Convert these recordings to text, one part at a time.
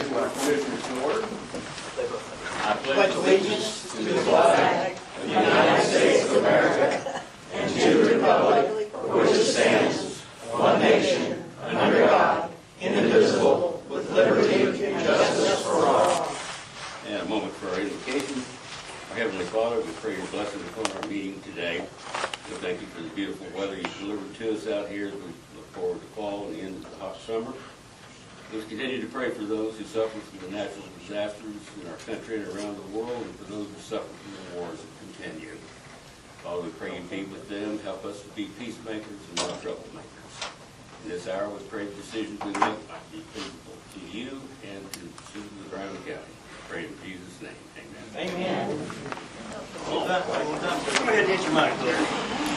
Commissioners in order. I pledge allegiance to the flag of the United States of America and to the republic for which it stands, one nation, under God, indivisible, with liberty and justice for all. And a moment for our invocation. Our Heavenly Father, we pray your blessing upon our meeting today. We thank you for the beautiful weather you've delivered to us out here as we look forward to fall and the end of the hot summer. Let's continue to pray for those who suffer from the natural disasters in our country and around the world, and for those who suffer from the wars that continue. Father, we pray you be with them, help us to be peacemakers and not troublemakers. In this hour, we pray the decisions we make might be favorable to you and to the citizens of Brown County. Pray in Jesus' name. Amen. Amen. Well done. Well done. Go ahead and hit your mic, Larry.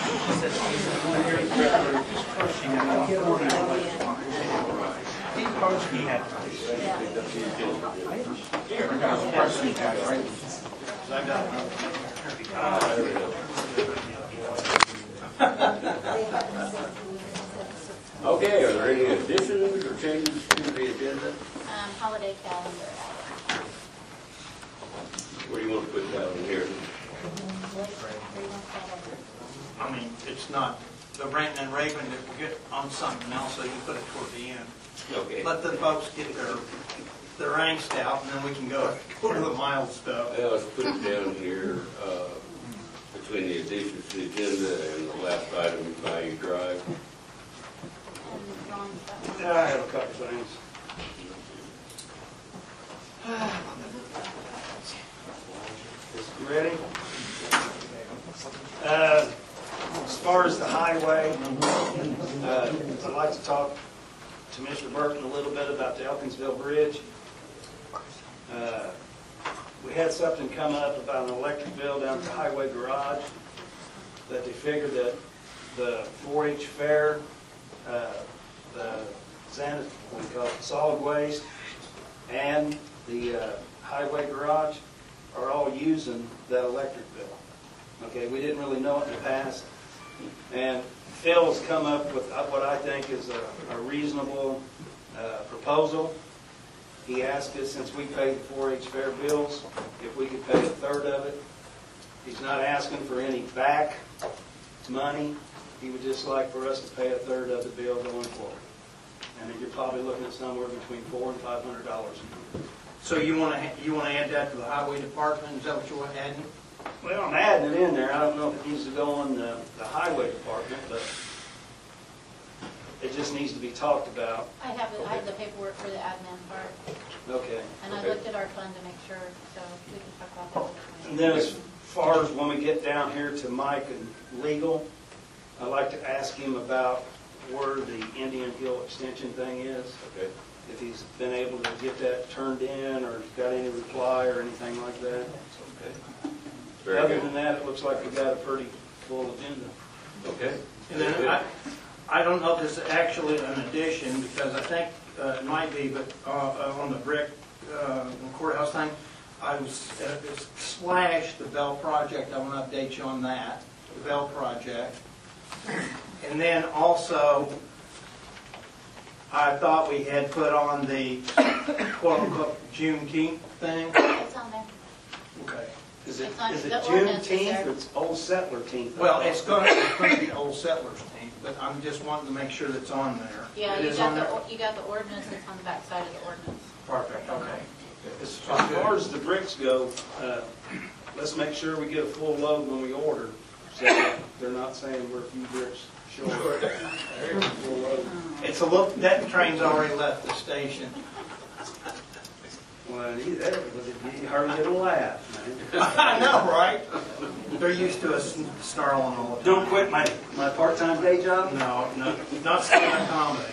Okay, are there any additions or changes to the agenda? Holiday calendar. What do you want to put down in here? I mean, it's not the ranting and raving that we'll get on something else, so you put it toward the end. Okay. Let the folks get their angst out, and then we can go to the mild stuff. Well, let's put it down here between the additions to the agenda and the last item, Bayou Drive. Yeah, I have a couple things. You ready? As far as the highway, I'd like to talk to Mr. Burton a little bit about the Elkinsville Bridge. We had something come up about an electric bill down at the highway garage, that they figured that the 4-H fair, the solid waste, and the highway garage are all using that electric bill. Okay, we didn't really know it in the past. And Phil has come up with what I think is a reasonable proposal. He asked us, since we pay the 4-H fair bills, if we could pay a third of it. He's not asking for any back money. He would just like for us to pay a third of the bill going forward. And then you're probably looking at somewhere between $400 and $500. So you want to add that to the highway department? Is that what you want to add? Well, I'm adding it in there. I don't know if it needs to go on the highway department, but it just needs to be talked about. I have the paperwork for the admin part. Okay. And I looked at our fund to make sure, so we can talk about that. And then as far as when we get down here to Mike and legal, I'd like to ask him about where the Indian Hill extension thing is. Okay. If he's been able to get that turned in, or got any reply or anything like that. Okay. Very Other good. than that, it looks like we got a pretty full agenda. Okay. And then I don't know if this is actually an addition, because I think it might be, but on the brick courthouse thing, I was slash the Bell project. I want to update you on that, the Bell project. And then also, I thought we had put on the quote-unquote Juneteenth thing. It's on there. Okay. Is it It's not- the Juneteenth ordinance is there. or it's Old Settler Teenth? Well, it's going to be Old Settlers' Team, but I'm just wanting to make sure that's on there. Yeah, It you is on there? got the ordinance that's on the back side of the ordinance. Perfect, okay. As far as the bricks go, let's make sure we get a full load when we order, so they're not saying we're a few bricks short. Full load. It's a look, that train's already left the station. Well, you hardly get a laugh, man. I know, right? They're used to us snarling all the time. Don't quit my part-time day job? No, not stealing comedy.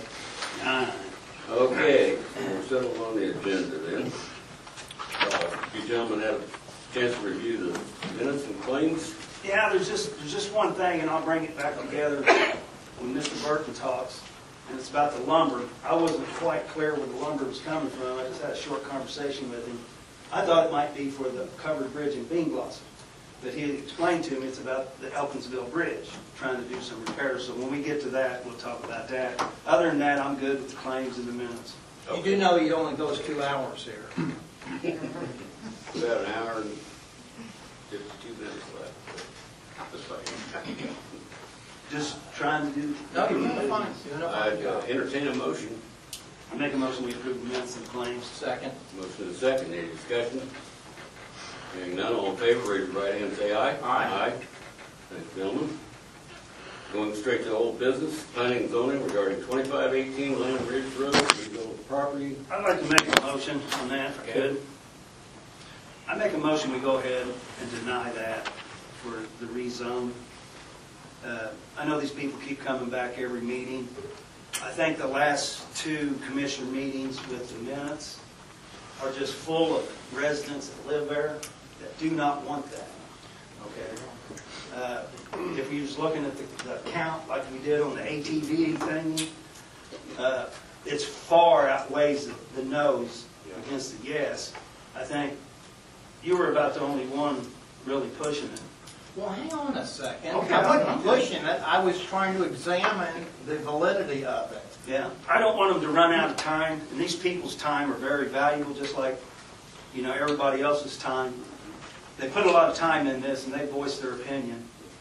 Okay, we're settled on the agenda then. You gentlemen have a chance to review the minutes and claims? Yeah, there's just one thing, and I'll bring it back together when Mr. Burton talks, and it's about the lumber. I wasn't quite clear where the lumber was coming from. I just had a short conversation with him. I thought it might be for the covered bridge in Bean Blossom, but he explained to me it's about the Elkinsville Bridge, trying to do some repairs. So when we get to that, we'll talk about that. Other than that, I'm good with the claims and the minutes. You do know he only goes 2 hours here. About an hour and 52 minutes left. That's fine. Just trying to do. No, you're doing fine. You're doing fine. I'd entertain a motion. I make a motion we approve the minutes and claims. Second. Motion and second, any discussion? Hearing none, all in favor, raise your right hand and say aye. Aye. Thanks, gentlemen. Going straight to old business, planning and zoning regarding 2518 Land Ridge Road, rezoned property. I'd like to make a motion on that, if I could. I make a motion, we go ahead and deny that for the rezone. I know these people keep coming back every meeting. I think the last 2 commissioner meetings with the minutes are just full of residents that live there that do not want that, okay? If you was looking at the count like we did on the ATV thing, it's far outweighs the no's against the yes. I think you were about the only one really pushing it. Well, hang on a second. Okay. I wasn't pushing it. I was trying to examine the validity of it. Yeah, I don't want them to run out of time, and these people's time are very valuable, just like, you know, everybody else's time. They put a lot of time in this, and they voice their opinion.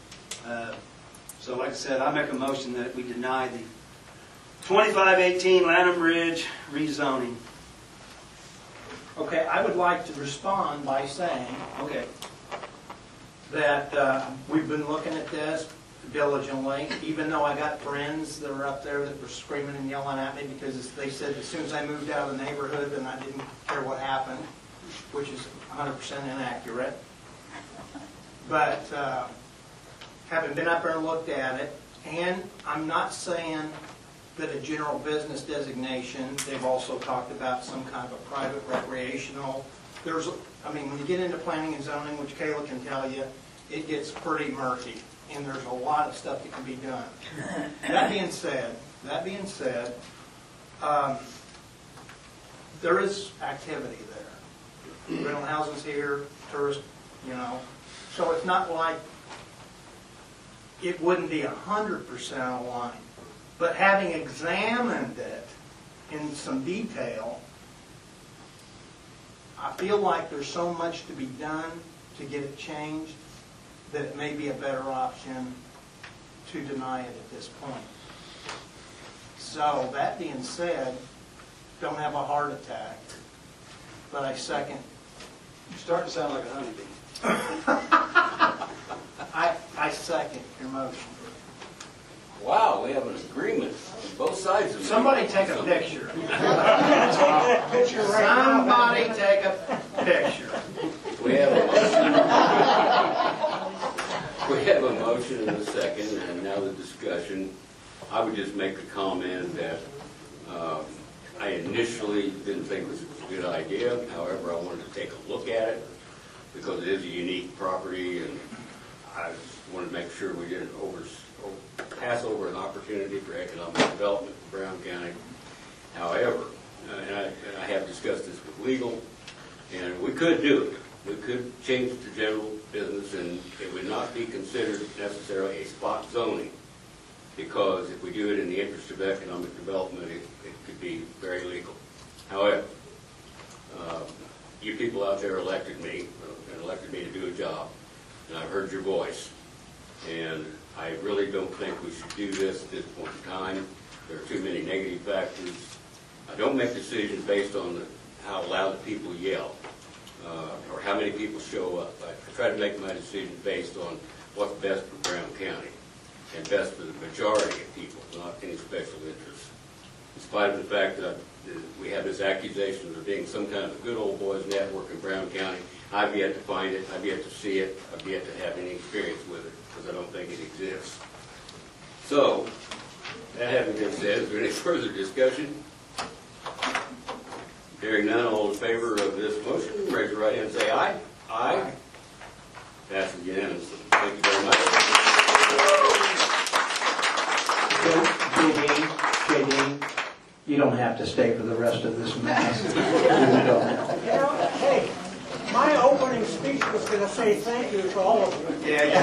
So like I said, I make a motion that we deny the 2518 Lanham Ridge rezoning. Okay, I would like to respond by saying Okay, that we've been looking at this diligently, even though I got friends that were up there that were screaming and yelling at me because they said as soon as I moved out of the neighborhood then I didn't care what happened, which is 100% inaccurate. But having been up there and looked at it, and I'm not saying that a general business designation, they've also talked about some kind of a private recreational. I mean, when you get into planning and zoning, which Kayla can tell you, it gets pretty murky, and there's a lot of stuff that can be done. That being said, there is activity there. Rental houses here, tourist, you know. So it's not like it wouldn't be 100% aligned. But having examined it in some detail, I feel like there's so much to be done to get it changed that it may be a better option to deny it at this point. So that being said, don't have a heart attack, but I second. you're starting to sound like a honeybee. I second your motion. Wow, we have an agreement on both sides of it. Somebody take a picture. Picture Somebody take a picture. We have a motion. We have a motion and a second, and now the discussion. I would just make the comment that I initially didn't think it was a good idea. However, I wanted to take a look at it because it is a unique property, and I just wanted to make sure we didn't pass over an opportunity for economic development for Brown County. However, and I have discussed this with legal, and we could do it. We could change it to general business, and it would not be considered necessarily a spot zoning, because if we do it in the interest of economic development, it could be very legal. However, you people out there elected me to do a job, and I've heard your voice, and I really don't think we should do this at this point in time. There are too many negative factors. I don't make decisions based on how loud the people yell or how many people show up. I try to make my decisions based on what's best for Brown County and best for the majority of people, not any special interests. In spite of the fact that we have this accusation of there being some kind of a good old boys network in Brown County, I've yet to find it, I've yet to see it, I've yet to have any experience with it, because I don't think it exists. So, that having been said, is there any further discussion? Hearing none, all in favor of this motion, raise your right hand and say aye. Aye. Passes unanimously. Thank you very much. JD, you don't have to stay for the rest of this mess. You know, hey, my opening speech was going to say thank you to all of you. Yeah,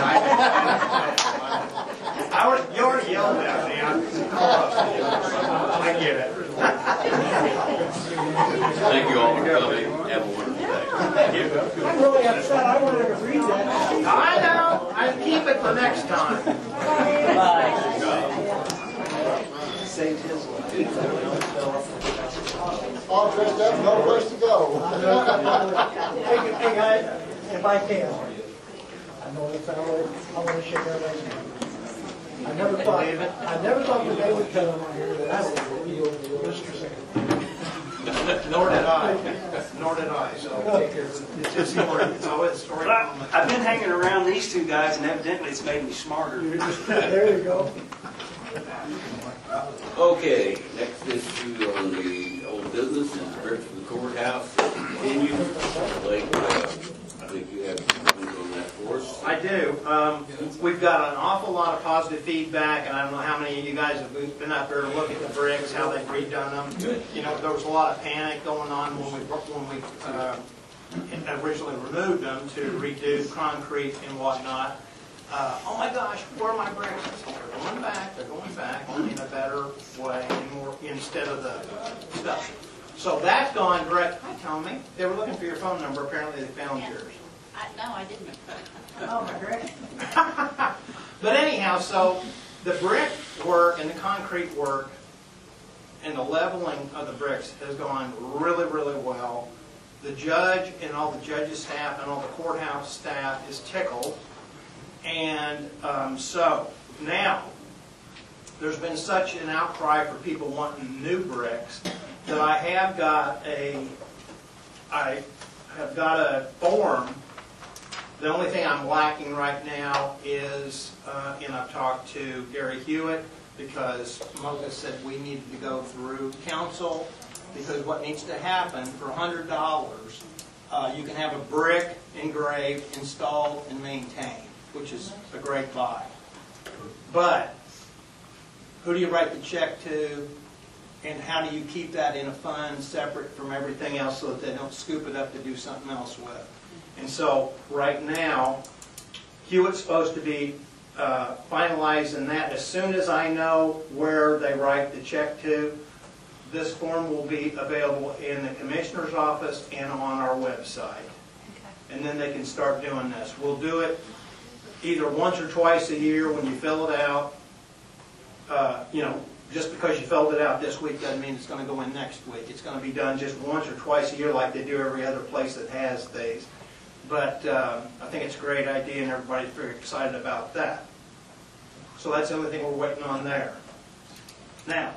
you already yelled at me. I get it. Thank you all for coming. Have a wonderful day. I'm really upset, I wanted to read that. I know, I keep it for next time. Saved his life. All dressed up, no place to go. Hey guys, if I can, I know it's I want to shake everybody's hand. I never thought the day would come on here that I would be over the Mr. Secretary. Nor did I. So it's just it's always a story. I've been hanging around these two guys, and evidently it's made me smarter. There you go. Okay, next issue on the old business is the bridge for the courthouse. Continue. Blake, I think you have something on that for us. I do. We've got an awful lot of positive feedback, and I don't know how many of you guys have been out there to look at the bricks, how they've redone them. You know, there was a lot of panic going on when we originally removed them to redo concrete and whatnot. Oh my gosh, where are my bricks? They're going back, only in a better way, and more instead of the stuff. So that's gone great. Hi, Tommy. They were looking for your phone number. Apparently they found yours. No, I didn't. Oh, my great. But anyhow, so the brick work and the concrete work and the leveling of the bricks has gone really, really well. The judge and all the judge's staff and all the courthouse staff is tickled. And so now there's been such an outcry for people wanting new bricks that I have got a form. The only thing I'm lacking right now is, and I've talked to Gary Hewitt because Mocha said we needed to go through council because what needs to happen for $100, you can have a brick engraved, installed, and maintained, which is a great buy. But who do you write the check to, and how do you keep that in a fund separate from everything else so that they don't scoop it up to do something else with? And so right now, Hewitt's supposed to be finalizing that. As soon as I know where they write the check to, this form will be available in the commissioner's office and on our website. And then they can start doing this. We'll do it either once or twice a year when you fill it out. Just because you filled it out this week doesn't mean it's going to go in next week. It's going to be done just once or twice a year like they do every other place that has these. But I think it's a great idea and everybody's very excited about that. So that's the only thing we're waiting on there. Now,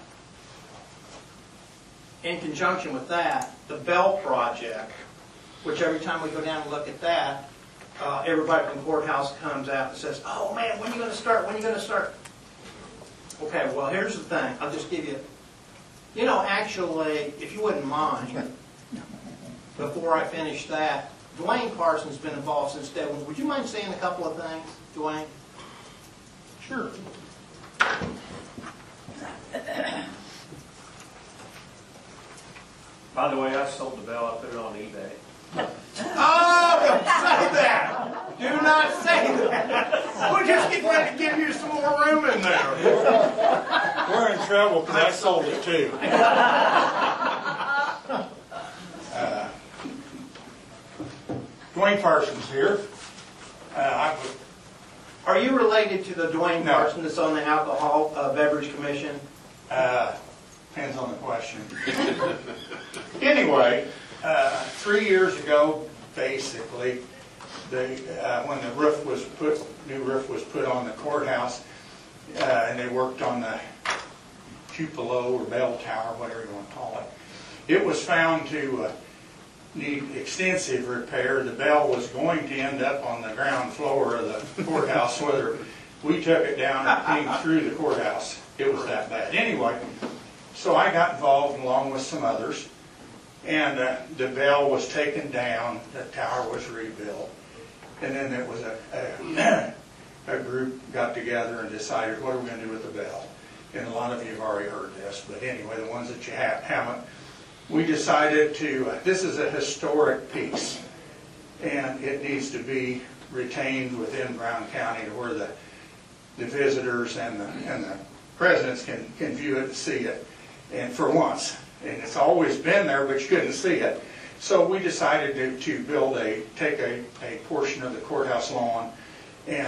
in conjunction with that, the Bell project, which every time we go down and look at that, everybody from the courthouse comes out and says, oh man, when are you going to start? When are you going to start? Okay, well, here's the thing. I'll just give you, actually, if you wouldn't mind, before I finish that, Dwayne Carson's been involved since day one. Would you mind saying a couple of things, Dwayne? Sure. By the way, I sold the Bell. I put it on eBay. Oh, don't say that! Do not say that! We're just getting ready to give you some more room in there. We're in trouble because I sold it too. Dwayne Parsons here. Are you related to the Dwayne No. Carson that's on the Alcohol Beverage Commission? Depends on the question. Anyway, 3 years ago, basically, when the new roof was put on the courthouse, and they worked on the cupola or bell tower, whatever you want to call it, it was found to need extensive repair. The bell was going to end up on the ground floor of the courthouse, whether we took it down and came through the courthouse. It was that bad. Anyway, so I got involved along with some others, and the bell was taken down, the tower was rebuilt, and then there was a group got together and decided, what are we going to do with the bell? And a lot of you have already heard this, but anyway, the ones that you haven't, we decided this is a historic piece, and it needs to be retained within Brown County to where the visitors and the presidents can view it and see it. and for once. And it's always been there, but you couldn't see it. So we decided to build take a portion of the courthouse lawn and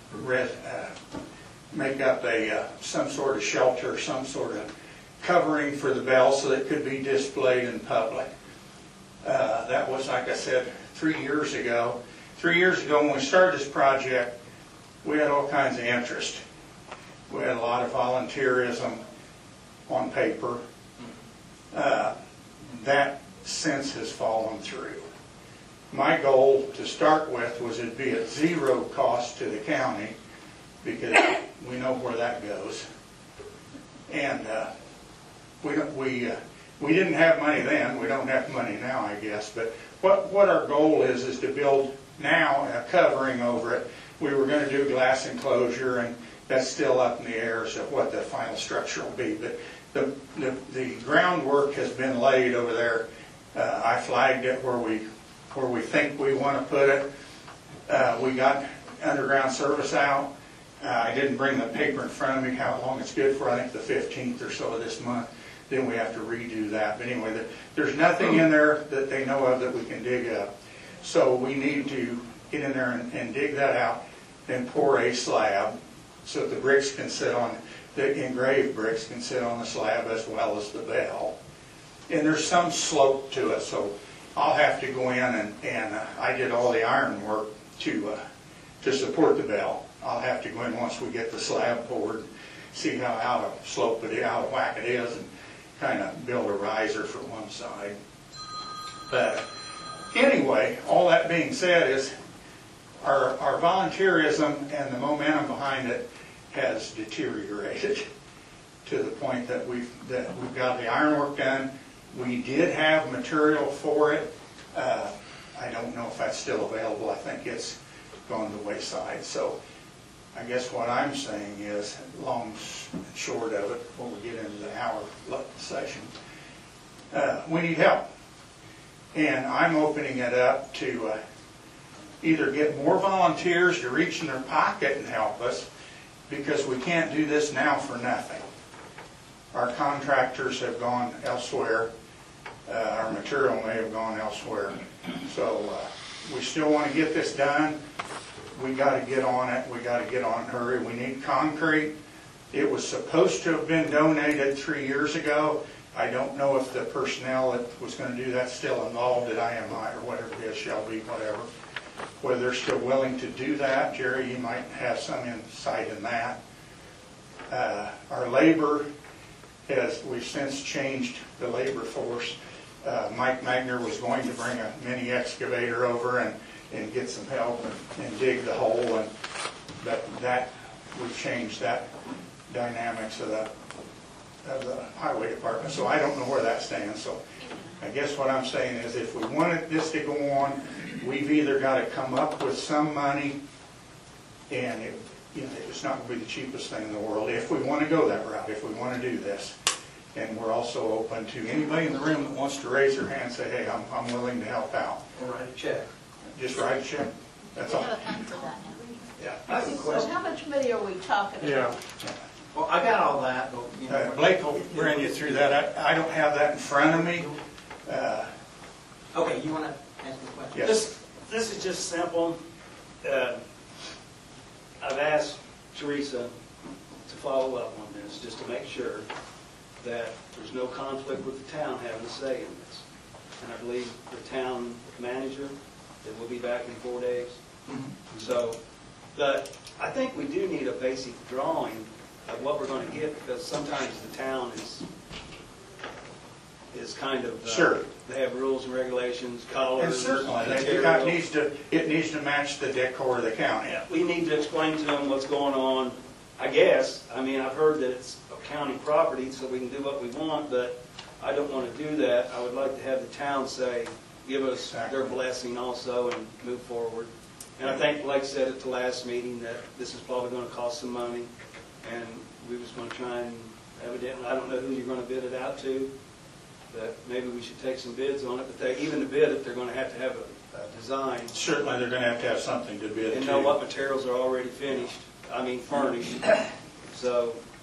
make up some sort of shelter, some sort of covering for the bell so that it could be displayed in public. That was, like I said, 3 years ago. 3 years ago when we started this project, we had all kinds of interest. We had a lot of volunteerism on paper. That since has fallen through. My goal to start with was it'd be at zero cost to the county, because we know where that goes. And we didn't have money then. We don't have money now, I guess. But what our goal is to build now a covering over it. We were going to do glass enclosure, and that's still up in the air as to what the final structure will be. But the groundwork has been laid over there. I flagged it where we think we want to put it. We got underground service out. I didn't bring the paper in front of me how long it's good for. I think the 15th or so of this month. Then we have to redo that. But anyway, there's nothing in there that they know of that we can dig up. So we need to get in there and dig that out, then pour a slab so that the bricks can sit on, the engraved bricks can sit on the slab as well as the bell. And there's some slope to it, so I'll have to go in and I did all the iron work to support the bell. I'll have to go in once we get the slab poured, see how out of slope it is, out of whack it is, and kind of build a riser for one side. But anyway, all that being said is our volunteerism and the momentum behind it has deteriorated to the point that we've got the ironwork done. We did have material for it. I don't know if that's still available. I think it's gone to the wayside. So I guess what I'm saying is, long and short of it, before we get into the hour session, we need help. And I'm opening it up to either get more volunteers to reach in their pocket and help us, because we can't do this now for nothing. Our contractors have gone elsewhere. Our material may have gone elsewhere. So we still want to get this done. We got to get on it. We got to get on it in a hurry. We need concrete. It was supposed to have been donated 3 years ago. I don't know if the personnel that was going to do that still involved at IMI or whatever it is, Shelby, whatever. Whether they're still willing to do that. Jerry, you might have some insight in that. Our labor, we've since changed the labor force. Mike Magner was going to bring a mini excavator over and get some help and dig the hole, but that we've changed that dynamics of the highway department. So I don't know where that stands. So I guess what I'm saying is, if we wanted this to go on, we've either got to come up with some money, and it's not going to be the cheapest thing in the world if we want to go that route, if we want to do this. And we're also open to anybody in the room that wants to raise their hand and say, hey, I'm willing to help out. Or write a check. Just write a check. That's We all. have a fund for that now. Yeah. I have a So question. how much money are we talking about? Well, I got all that, but, you know. Blake will bring you through that. I don't have that in front of me. Okay, you want to ask a question? Yes. This is just simple. I've asked Teresa to follow up on this, just to make sure that there's no conflict with the town having a say in this. And I believe the town manager, that will be back in 4 days. So, but I think we do need a basic drawing of what we're going to get, because sometimes the town is kind of, Sure. They have rules and regulations, colors, And certainly, material. it needs to match the decor of the county. Yeah, we need to explain to them what's going on, I guess. I mean, I've heard that it's a county property, so we can do what we want, but I don't want to do that. I would like to have the town say, give us their blessing also and move forward. And I think Blake said at the last meeting that this is probably going to cost some money, and we was going to try and, evidently, I don't know who you're going to bid it out to, but maybe we should take some bids on it. But even to bid it, they're going to have a design Certainly, they're going to have something to bid and to. know what materials are already finished, furnished. So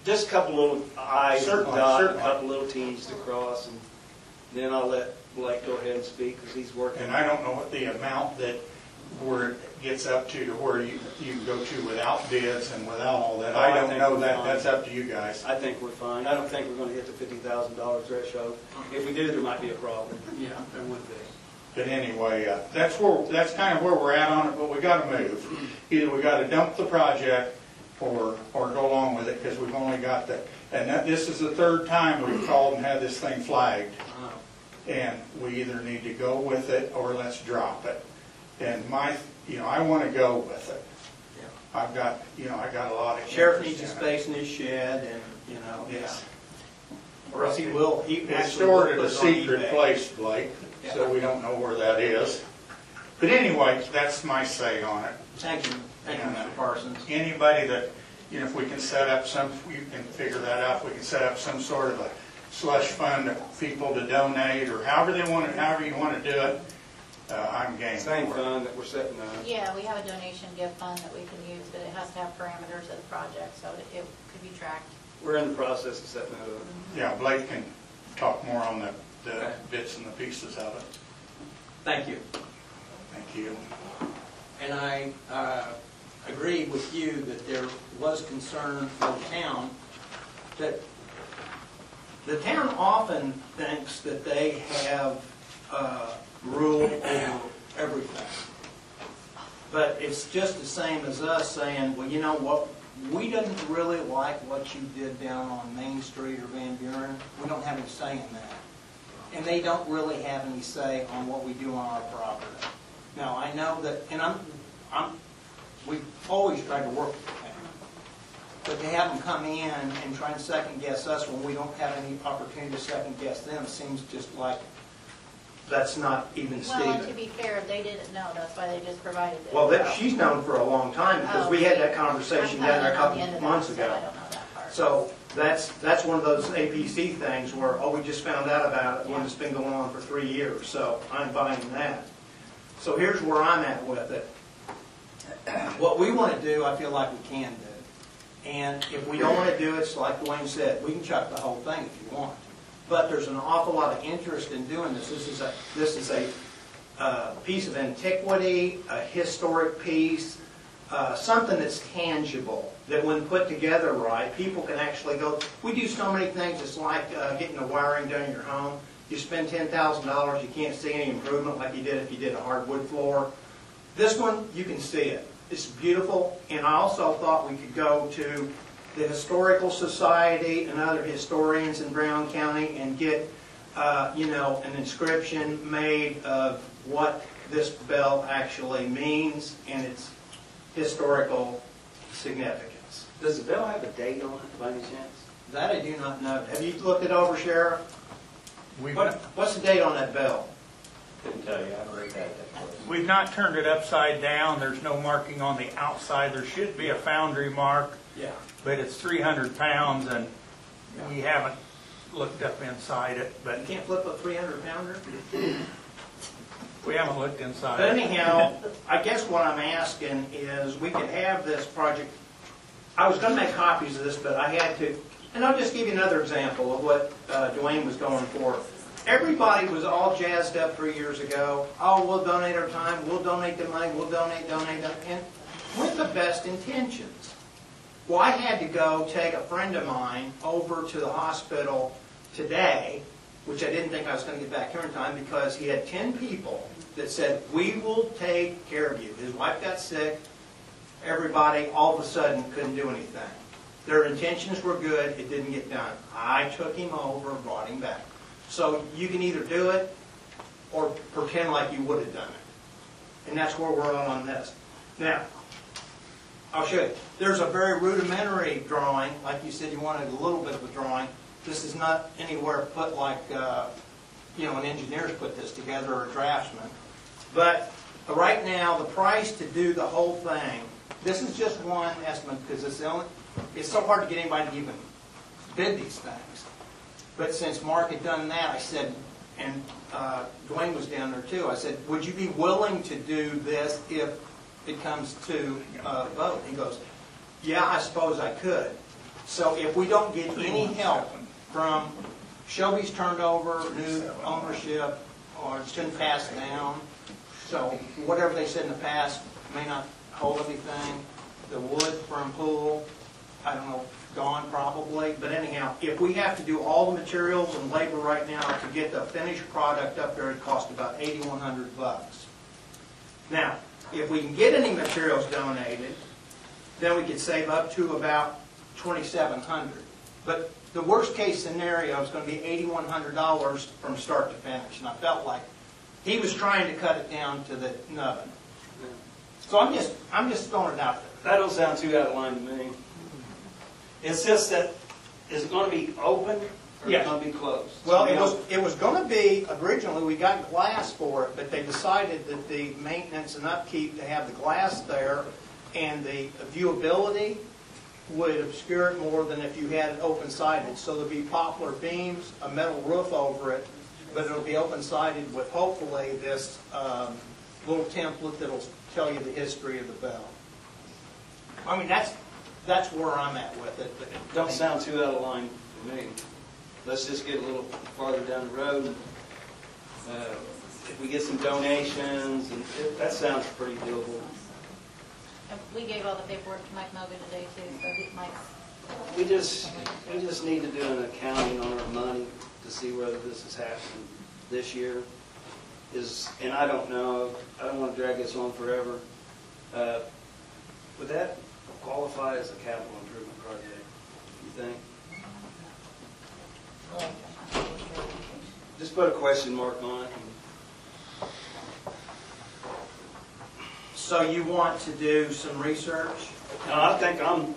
Just a couple little I's, Certainly, dot, a certainly. couple little T's to cross, and then I'll let Blake go ahead and speak, because he's working. And I don't know what the amount that, where it gets up to where you can go to without bids and without all that. I don't know that, that's up to you guys. I think we're fine. I don't think we're gonna hit the $50,000 threshold. If we do, there might be a problem. Yeah, there would be. But anyway, that's kind of where we're at on it, but we gotta move. Either we gotta dump the project or go along with it, because we've only got this is the third time we've called and had this thing flagged. And we either need to go with it or let's drop it. And I want to go with it. I've got, I got a lot of. Sheriff needs a interest in it. space in his shed, and, Yes. Or else he will, It's actually stored will at put a it on secret eBay. place, Blake, so we don't know where that is. But anyway, that's my say on it. Thank you, Mr. Parsons. Anybody that, if we can set up you can figure that out, if we can set up some sort of a slush fund of people to donate, or however you want to do it, I'm game for Same it. fund that we're setting up. Yeah, we have a donation gift fund that we can use, but it has to have parameters of the project, so it could be tracked. We're in the process of setting that up. Yeah, Blake can talk more on the bits and the pieces of it. Thank you. Thank you. And I agree with you that there was concern for the town, that the town often thinks that they have rule over everything. But it's just the same as us saying, well, you know what, we didn't really like what you did down on Main Street or Van Buren. We don't have any say in that. And they don't really have any say on what we do on our property. Now, I know that, and we've always tried to work with the town. But to have them come in and try and second guess us when we don't have any opportunity to second guess them seems just like that's not even Well, and to Stephen. be fair, they didn't know, that's why they just provided it. Well, she's known for a long time because we had that conversation I'm down there a kinda on the couple end of months that, ago. So I don't know that part. So that's one of those APC things where, oh, we just found out about it when it's been going on for 3 years. So I'm buying that. So here's where I'm at with it. What we want to do, I feel like we can do. And if we don't want to do it, it's like Dwayne said, we can chuck the whole thing if you want. But there's an awful lot of interest in doing this. This is a piece of antiquity, a historic piece, something that's tangible, that when put together right, people can actually go. We do so many things. It's like getting the wiring done in your home. You spend $10,000, you can't see any improvement like you did if you did a hardwood floor. This one, you can see it. It's beautiful, and I also thought we could go to the Historical Society and other historians in Brown County and get, an inscription made of what this bell actually means and its historical significance. Does the bell have a date on it by any chance? That I do not know. Have you looked it over, Sheriff? We've What's the date on that bell? Couldn't tell you, I haven't looked at it that close. We've not turned it upside down. There's no marking on the outside. There should be a foundry mark, Yeah. but it's 300 pounds, and we haven't looked up inside it, but You can't flip a 300-pounder? we haven't looked inside But it. anyhow, I guess what I'm asking is we could have this project. I was going to make copies of this, but I had to. And I'll just give you another example of what Dwayne was going for. Everybody was all jazzed up 3 years ago. Oh, we'll donate our time, we'll donate the money, we'll donate, and with the best intentions. Well, I had to go take a friend of mine over to the hospital today, which I didn't think I was going to get back here in time, because he had 10 people that said, we will take care of you. His wife got sick. Everybody all of a sudden couldn't do anything. Their intentions were good. It didn't get done. I took him over, brought him back. So you can either do it or pretend like you would have done it. And that's where we're on this. Now, I'll show you. There's a very rudimentary drawing. Like you said, you wanted a little bit of a drawing. This is not anywhere put like, an engineer's put this together or a draftsman. But right now, the price to do the whole thing, this is just one estimate because it's so hard to get anybody to even bid these things. But since Mark had done that, I said, and Dwayne was down there too, I said, would you be willing to do this if it comes to a vote? He goes, yeah, I suppose I could. So if we don't get any help from Shelby's turned over, new ownership, or it's been passed down, so whatever they said in the past may not hold anything. The wood from Pool, I don't know, gone probably, but anyhow, if we have to do all the materials and labor right now to get the finished product up there, it costs about $8,100. Now, if we can get any materials donated, then we could save up to about $2,700. But the worst case scenario is going to be $8,100 from start to finish, and I felt like he was trying to cut it down to the nubbin. So I'm just throwing it out there. That don't sound too out of line to me. It's just that, is it going to be open or is Yes. it going to be closed? Well, it was going to be, originally, we got glass for it, but they decided that the maintenance and upkeep to have the glass there and the viewability would obscure it more than if you had it open-sided. So there'll be poplar beams, a metal roof over it, but it'll be open-sided with hopefully this little template that'll tell you the history of the bell. I mean, that's where I'm at with it. But Don't sound too out of line to me. Let's just get a little farther down the road. If we get some donations, and that sounds pretty doable. We gave all the paperwork to Mike Moga today too, so Mike's. We just need to do an accounting on our money to see whether this is happening this year. And I don't know, I don't want to drag this on forever. Would that qualify as a capital improvement project, you think? Just put a question mark on it. So you want to do some research? No, I think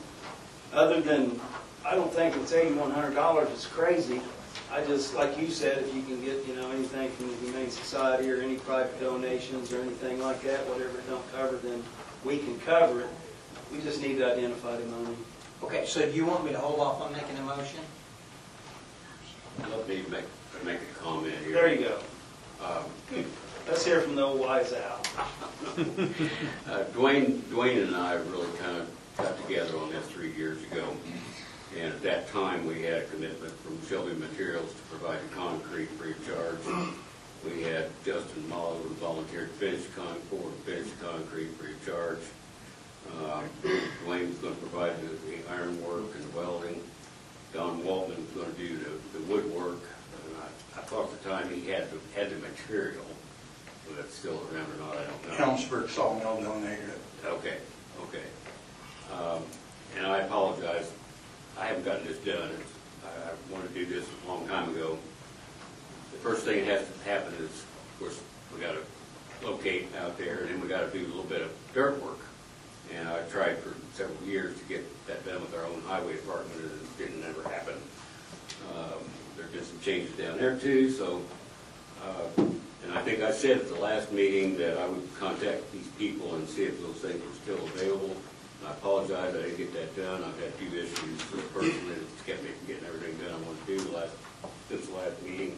I don't think it's $8,100 is crazy. I just, like you said, if you can get, anything from the Humane Society or any private donations or anything like that, whatever it don't cover, then we can cover it. We just need to identify the money. Okay, so do you want me to hold off on making a motion? Let me make a comment here. There you go. Let's hear from the old wise owl. Dwayne and I really kind of got together on this 3 years ago. And at that time, we had a commitment from Shelby Materials to provide the concrete free of charge. We had Justin Muller who volunteered to finish the concrete free of charge. Dwayne was going to provide the iron work and the welding. Don Waltman was going to do the woodwork. And I thought at the time he had the material. Whether it's still around or not, I don't know. Helmsburg Sawmill donated it. Okay. And I apologize. I haven't gotten this done. I wanted to do this a long time ago. The first thing that has to happen is, of course, we got to locate out there, and then we got to do a little bit of dirt work. And I tried for several years to get that done with our own highway department, and it didn't ever happen. There have been some changes down there too, so, and I think I said at the last meeting that I would contact these people and see if those things were still available. I apologize, I didn't get that done. I've had a few issues personally that's kept me from getting everything done I want to do since the last meeting.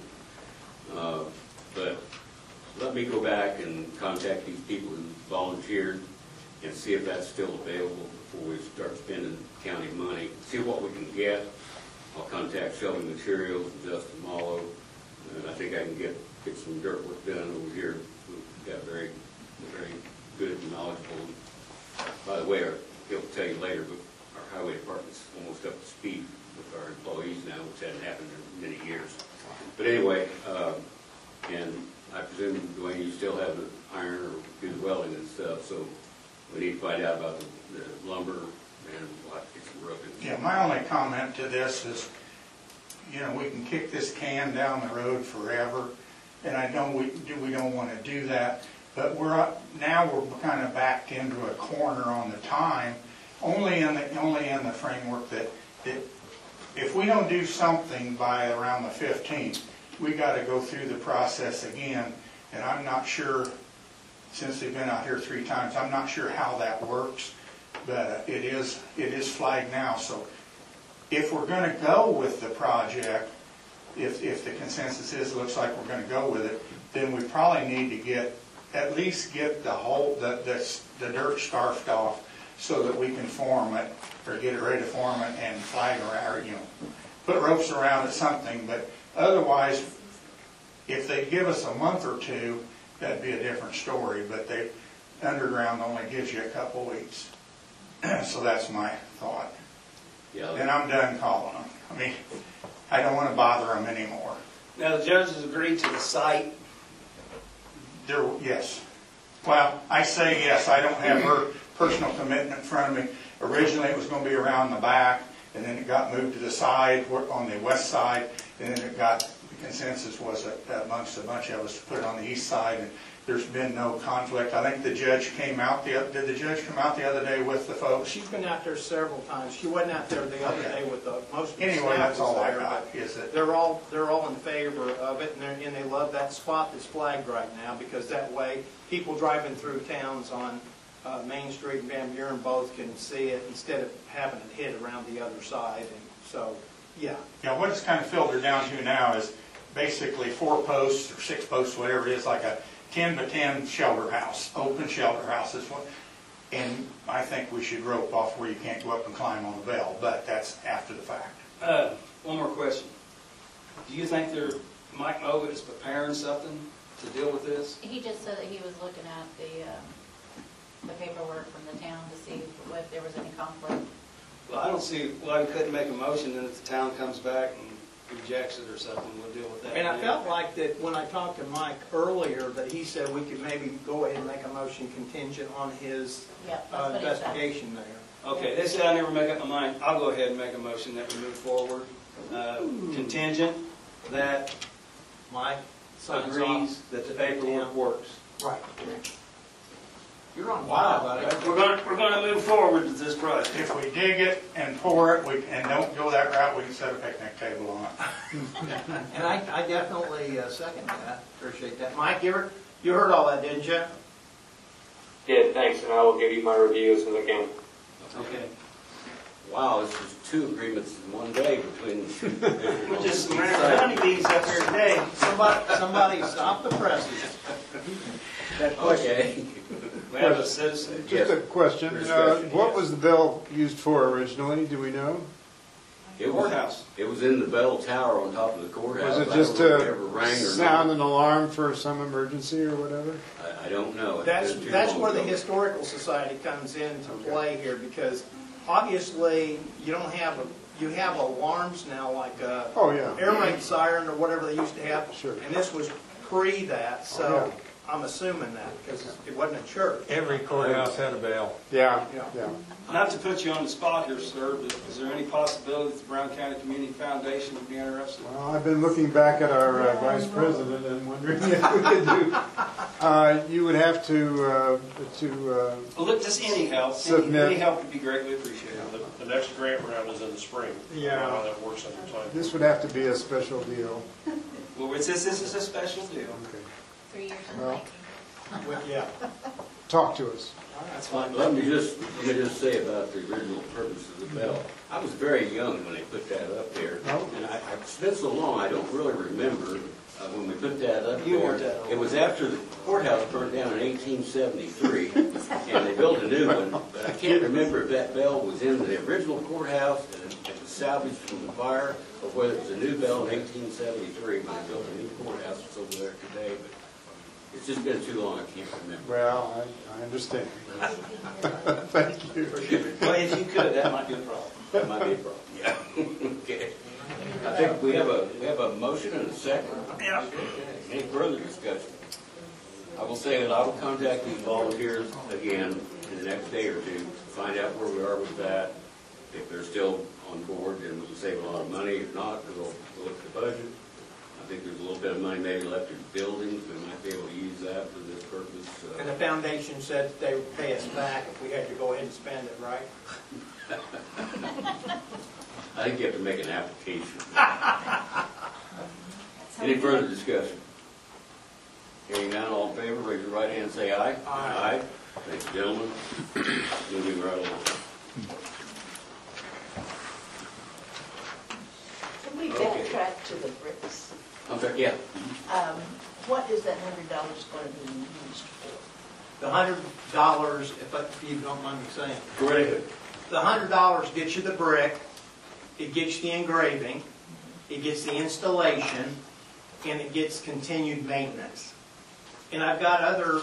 But let me go back and contact these people who volunteered and see if that's still available before we start spending county money. See what we can get. I'll contact Shelby Materials and Justin Mallow, and I think I can get some dirt work done over here. We've got very good and knowledgeable. By the way, he'll tell you later, but our highway department's almost up to speed with our employees now, which hadn't happened in many years. But anyway, and I presume, Dwayne, you still have the iron or do the welding and stuff, so we need to find out about the lumber and we'll have to get some roofing. Yeah, my only comment to this is, we can kick this can down the road forever, and I know we don't want to do that, but we're kind of backed into a corner on the time, only in the framework that if we don't do something by around the 15th, we got to go through the process again, and I'm not sure. Since they've been out here 3 times, I'm not sure how that works, but it is flagged now. So if we're going to go with the project, if the consensus looks like we're going to go with it, then we probably need to at least get the dirt scarfed off so that we can form it, or get it ready to form it and flag around, or, you know, put ropes around it, something, but otherwise, if they give us a month or two, that'd be a different story, but underground only gives you a couple weeks. So that's my thought. Yeah. And I'm done calling them. I mean, I don't want to bother them anymore. Now, the judges agreed to the site. Yes. Well, I say yes. I don't have her personal commitment in front of me. Originally, it was going to be around the back, and then it got moved to the side, on the west side, and then it got, the consensus was that amongst a bunch of us to put it on the east side, and there's been no conflict. I think the judge came out, did the judge come out the other day with the folks? She's been out there several times. She wasn't out there the other day with most of the Anyway, staff that's was all I there, got, but is it? they're all in favor of it, and they love that spot that's flagged right now, because that way, people driving through towns on Main Street and Van Buren both can see it instead of having it hit around the other side, and so, yeah. Yeah, what it's kind of filtered down to now is basically 4 posts or 6 posts, whatever it is, like a 10 by 10 shelter house, open shelter house is what, and I think we should rope off where you can't go up and climb on the bell, but that's after the fact. One more question. Do you think Mike Mogut is preparing something to deal with this? He just said that he was looking at the paperwork from the town to see if there was any conflict. Well, I don't see why we couldn't make a motion, and if the town comes back and rejects it or something, we'll deal with that. And I felt like that when I talked to Mike earlier, that he said we could maybe go ahead and make a motion contingent on his Yep, that's what he said. investigation there. Okay, they said I never make up my mind. I'll go ahead and make a motion that we move forward. Contingent that Mike signs off. agrees that the paperwork works. Right. You're on fire, buddy. We're gonna move forward with this project. If we dig it and pour it, and don't go that route, we can set a picnic table on it. And I definitely second that. Appreciate that. Mike, you heard all that, didn't you? Yeah, thanks, and I will give you my review as soon as I can. Okay. Wow, this is 2 agreements in one day between the 2 divisions. We're just running these up here today. Somebody stop the presses. Okay. We have a citizen. Just a question. Discussion, What yes. was the bell used for originally? Do we know? It was, Courthouse. it was in the bell tower on top of the courthouse. Was it I just don't know if it ever to rang or sound not. an alarm for some emergency or whatever? I don't know. That's It's been too that's long where the ago. Historical Society comes into play here, because obviously you don't have you have alarms now like Oh, yeah. air raid siren or whatever they used to have. Sure. And this was pre that, so Oh, yeah. I'm assuming that because it wasn't a church. Every courthouse had a bell. Yeah, Yeah. yeah. Not to put you on the spot here, sir, but is there any possibility that the Brown County Community Foundation would be interested? Well, I've been looking back at our vice president and wondering if we could do. You would have to Well, look, just any help. Submit. Any help would be greatly appreciated. The next grant round is in the spring. Yeah. How that works under time. This would have to be a special deal. Well, this is a special deal. 3 years in the Well. making. Yeah. Talk to us. That's fine. Let me just say about the original purpose of the bell. I was very young when they put that up there. Oh. And it's been so long, I don't really remember when we put that up You there. weren't that old. It was after the courthouse burned down in 1873, and they built a new one. But I can't remember if that bell was in the original courthouse and it was salvaged from the fire, or whether it was a new bell in 1873 when they built a new courthouse that's over there today. But it's just been too long, I can't remember. Well, I understand. Thank you. Well, if you could, that might be a problem. That might be a problem, yeah. Okay. I think we have a motion and a second. Yeah. Any further discussion? I will say that I will contact these volunteers again in the next day or two, to find out where we are with that. If they're still on board, then we'll save a lot of money. If not, we'll look at the budget. I think there's a little bit of money maybe left in buildings. We might be able to use that for this purpose. And the foundation said that they would pay us back if we had to go ahead and spend it, right? I think you have to make an application. Any further discussion? Hearing none, all in favor, raise your right hand and say aye. Aye. Thank you, gentlemen. Moving right along. Can we backtrack to the bricks? I'm sorry, yeah. What is that $100 going to be used for? The $100, if you don't mind me saying, Go right ahead. the $100 gets you the brick, it gets the engraving, it gets the installation, and it gets continued maintenance. And I've got other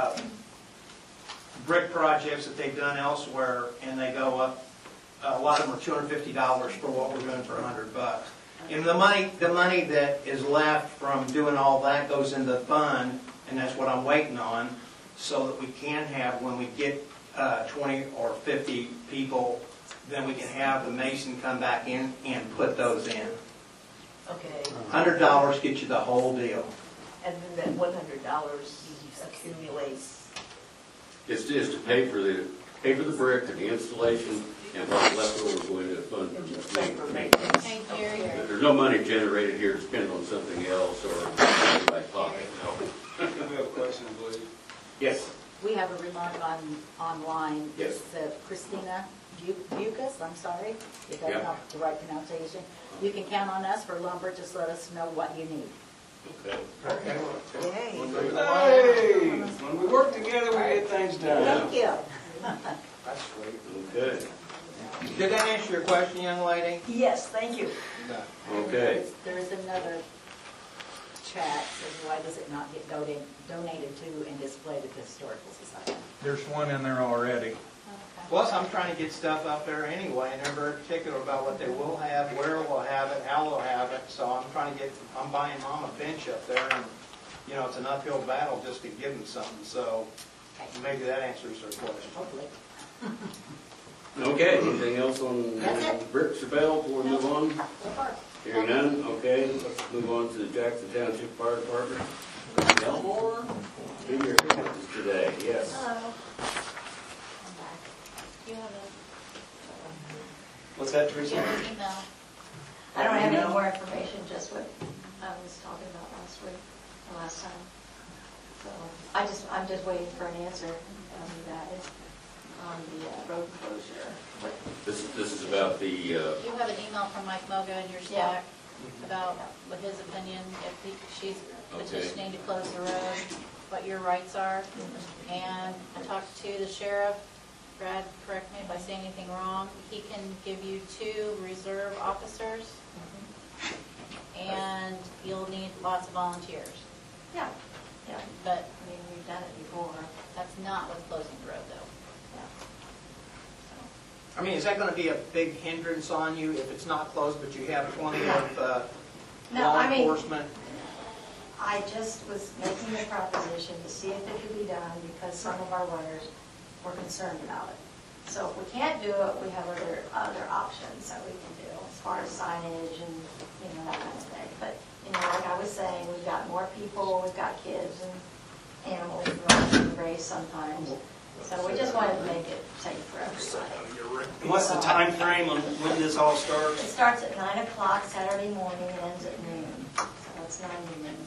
brick projects that they've done elsewhere, and they go up, a lot of them are $250 for what we're doing for $100. And the money that is left from doing all that goes into the fund, and that's what I'm waiting on, so that we can have, when we get 20 or 50 people, then we can have the mason come back in and put those in. Okay, $100 gets you the whole deal. and then that $100 accumulates. It's just to pay for the brick and the installation, and what's left over going to the fund for maintenance. Hey, Jerry. There's no money generated here to spend on something else or by pocket, no. We have a question, I believe. Yes. We have a remark online. Yes. It's Christina Bucas, I'm sorry, if Yeah. that's not the right pronunciation. You can count on us for lumber, just let us know what you need. Okay. Yay. Hey, when we work together, we get things done. Thank you. That's sweet. Okay. Did that answer your question, young lady? Yes, thank you. Okay. There's another chat, says why does it not get donated to and displayed at the Historical Society? There's one in there already. Plus, I'm trying to get stuff up there anyway, and they're very particular about what they will have, where we'll have it, how we'll have it. So I'm buying Mom a bench up there, and, you know, it's an uphill battle just to give them something. So maybe that answers their question. Hopefully. Okay, anything else on bricks or bell before we move on? So far. Hearing none, okay, let's move on to the Jackson Township Fire Department. Elmore, do your business today, yes. Hello. I'm back. You have What's that, a, Teresa? you have an email. I don't have any more information, just what I was talking about last time. So I'm just waiting for an answer on that, on the road closure. This is about the, You have an email from Mike Moga in your stack about, with his opinion, if she's petitioning to close the road, what your rights are. And I talked to the sheriff. Brad, correct me if I say anything wrong. He can give you 2 reserve officers, and you'll need lots of volunteers. Yeah, yeah. But I mean, we've done it before. that's not with closing the road, though. I mean, is that going to be a big hindrance on you if it's not closed, but you have 20 of No, law I mean, enforcement? I just was making the proposition to see if it could be done because some of our lawyers were concerned about it. So if we can't do it, we have other options that we can do as far as signage and, you know, that kind of thing. But, you know, like I was saying, we've got more people, we've got kids and animals running the race sometimes. So we just wanted to make it safe for everybody. What's the time frame on when this all It starts? starts at 9 o'clock Saturday morning and ends at noon. So it's 9 to noon.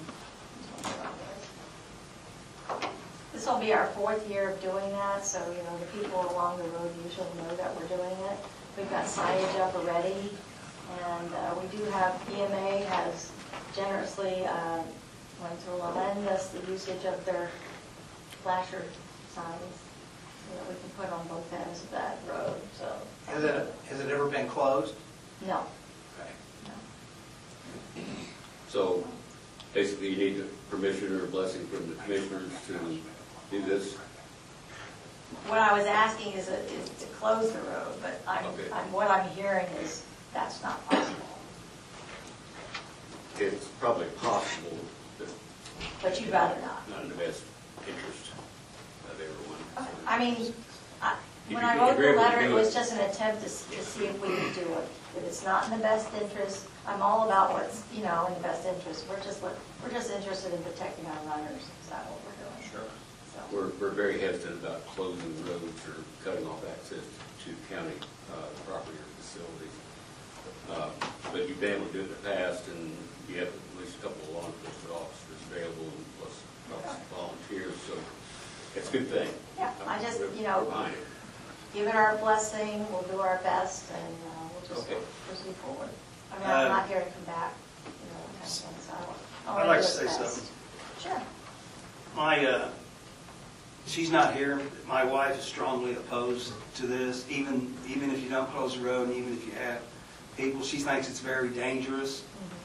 This will be our 4th year of doing that, so, you know, the people along the road usually know that we're doing it. We've got signage up already, and we do have, EMA has generously went to lend us the usage of their flasher signs that we can put on both ends of that road, so. Has it ever been closed? No. Okay. so basically you need the permission or blessing from the commissioners to do this. What I was asking is to close the road, but what I'm hearing is that's not possible. It's probably possible, but But you'd rather not. not in the best interest of everyone. I mean, If when you I can wrote agree the with letter, me, it do was it. just an attempt to see if we could do it. If it's not in the best interest, I'm all about what's, you know, in the best interest. We're just interested in protecting our runners. Is that what we're doing? Sure. So, We're very hesitant about closing roads or cutting off access to county property or facilities. But you've been able to do it in the past, and you have at least a couple of law enforcement officers available, and plus volunteers, so it's a good thing. yeah, I just, We're you know, behind it. give it our blessing, we'll do our best, and we'll just Okay. proceed forward. I mean, I'm not here to come back, you know, kind of thing, so I I'd like to wanna do say what's best. something. Sure. My she's not here. My wife is strongly opposed to this, even if you don't close the road, and even if you have people. She thinks it's very dangerous.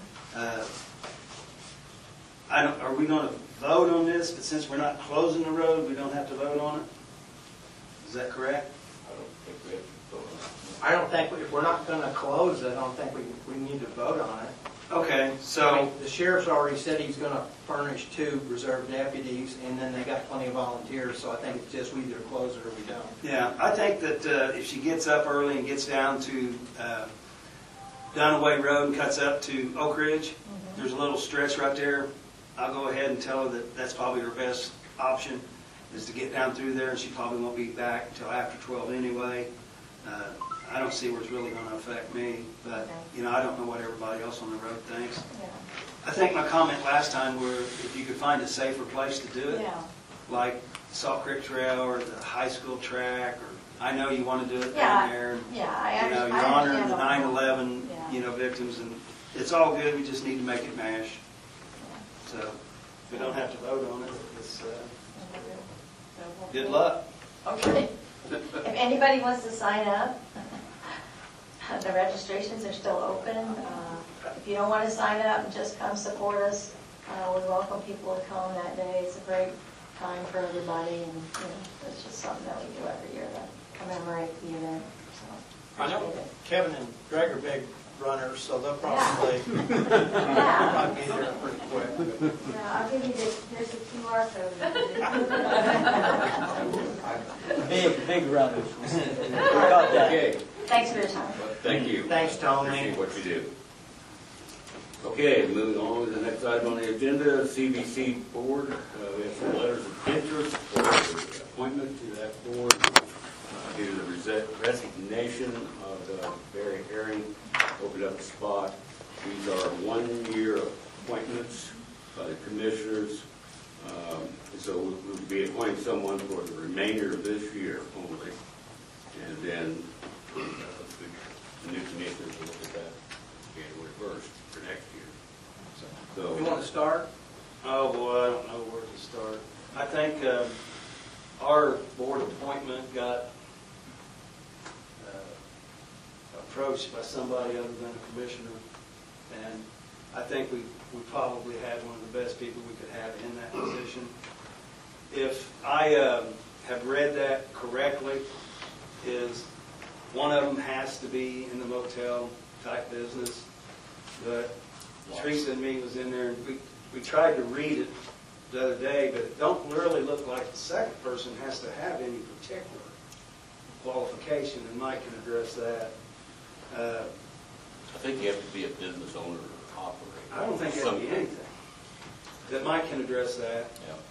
Are we going to vote on this? But since we're not closing the road, we don't have to vote on it? Is that correct? I don't think we have to vote on it. I don't think, if we're not going to close it, I don't think we need to vote on it. Okay, I mean, so, the sheriff's already said he's going to furnish 2 reserve deputies, and then they got plenty of volunteers, so I think it's just we either close it or we don't. yeah, I think that if she gets up early and gets down to Dunaway Road and cuts up to Oak Ridge, there's a little stretch right there. I'll go ahead and tell her that that's probably her best option, is to get down through there, and she probably won't be back until after 12 anyway. I don't see where it's really going to affect me, but, you know, I don't know what everybody else on the road thinks. Yeah. I think my comment last time were if you could find a safer place to do it, Yeah. like Salt Creek Trail or the high school track, or I know you want to do it Yeah, down there. And, yeah, I you know, understand. you're honoring the I 9/11, Yeah. you know, victims, and it's all good. We just need to make it MASH. So we don't have to vote on it. It's, good luck. Okay. If anybody wants to sign up, the registrations are still open. If you don't want to sign up and just come support us, we welcome people to come that day. It's a great time for everybody, and it's just something that we do every year to commemorate the event. So, I know appreciate it. Kevin and Greg are big runners, so they'll probably Yeah. probably be there pretty quick. Yeah, I'll give you here's the QR code. Big runners. We got that. Okay, Thanks for your time. thank you. Thanks, Tony. Appreciate what you do. Okay, moving on to the next item on the agenda, CBC Board. We have some letters of interest for appointment to that board due to the resignation of Barry Herring. Opened up a spot. These are one-year appointments by the commissioners. So we'll be appointing someone for the remainder of this year only. And then the new commissioners will look at that January 1st for next year. So, You want to start? Oh, boy, I don't know where to start. I think our board appointment got approached by somebody other than a commissioner, and I think we probably had one of the best people we could have in that position. If I have read that correctly, is one of them has to be in the motel type business, but Teresa and me was in there, and we tried to read it the other day, but it don't really look like the second person has to have any particular qualification, and Mike can address that. I think you have to be a business owner or operator. I don't think it has to be anything. That Mike can address that.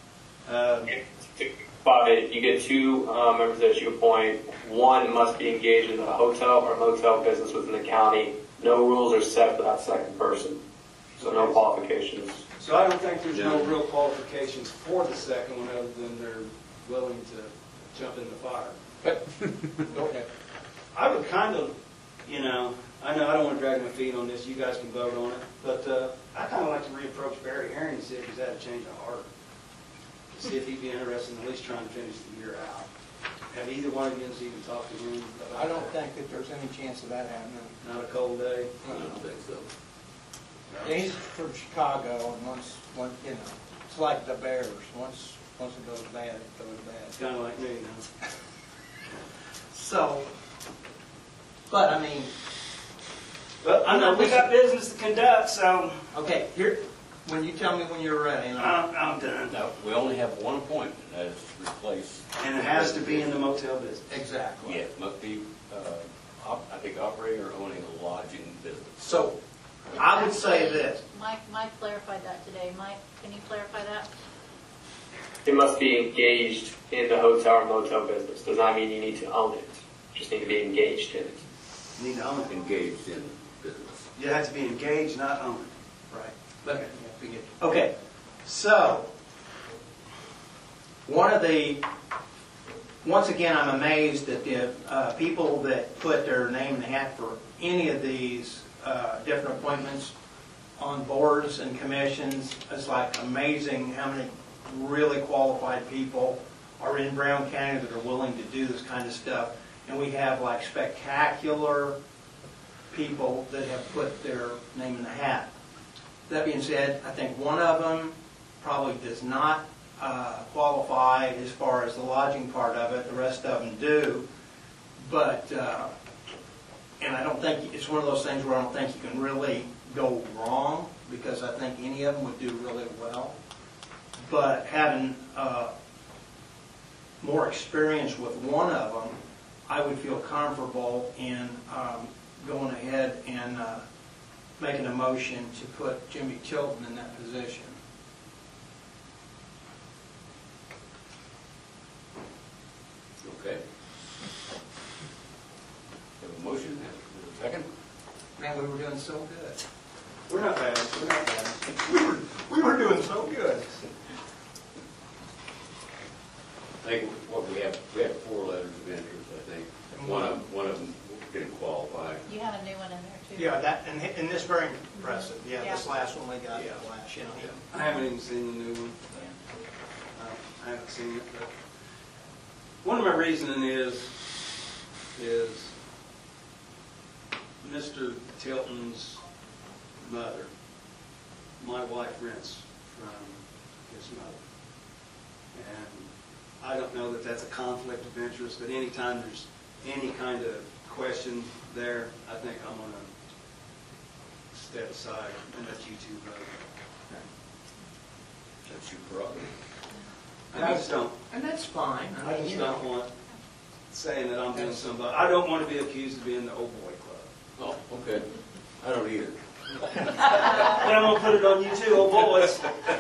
Bob, if you get 2 members that you appoint, one must be engaged in a hotel or motel business within the county. No rules are set for that second person, so no qualifications. So I don't think there's no real qualifications for the second one other than they're willing to jump in the fire. But, go ahead. I would kind of, I know I don't want to drag my feet on this, you guys can vote on it, but I kind of like to reapproach Barry Herring and see if he's had a change of heart. See if he'd be interested in at least trying to finish the year out. Have either one of you even talked to him about I don't that? think that there's any chance of that happening. Not a cold day? I don't think so. Yeah, he's from Chicago, and once, it's like the Bears. Once it goes bad, it goes bad. It's kind of like me now. So, but I mean, But I know we got business to conduct, so okay, here, when you tell me when you're ready, and I'm done. Now, we only have one appointment, that is to replace. And it has to be in the motel business. exactly. Yeah, it must be, I think operating or owning a lodging business. So, I would say this. Mike clarified that today. Mike, can you clarify that? It must be engaged in the hotel or motel business. Does not mean you need to own it. You just need to be engaged in it. You need to own it. Engaged in business. You have to be engaged, not own it. Right. Okay, so, once again, I'm amazed at the people that put their name in the hat for any of these different appointments on boards and commissions. It's like amazing how many really qualified people are in Brown County that are willing to do this kind of stuff. And we have like spectacular people that have put their name in the hat. That being said, I think one of them probably does not qualify as far as the lodging part of it. The rest of them do. But, and I don't think, it's one of those things where I don't think you can really go wrong, because I think any of them would do really well. But having more experience with one of them, I would feel comfortable in going ahead and making a motion to put Jimmy Tilton in that position. Okay. Have a motion, have a second? Man, we were doing so good. We're not bad, we're not bad. We were doing so good. I think what we have 4 letters of interest, I think. One of them didn't qualify. You have a new one in there too. Yeah, that, and this very impressive. Yeah, this last one we got, Yeah. flash, I haven't even seen the new one. I haven't seen it, but one of my reasoning is Mr. Tilton's mother. My wife rents from his mother. And I don't know that that's a conflict of interest, but anytime there's any kind of question there, I think I'm going to step aside and let you two vote. That's your prerogative. I just don't. And that's fine. I just don't want saying that I'm doing somebody. I don't want to be accused of being the old boy club. Oh, okay. I don't either. And I'm going to put it on you too, old boys.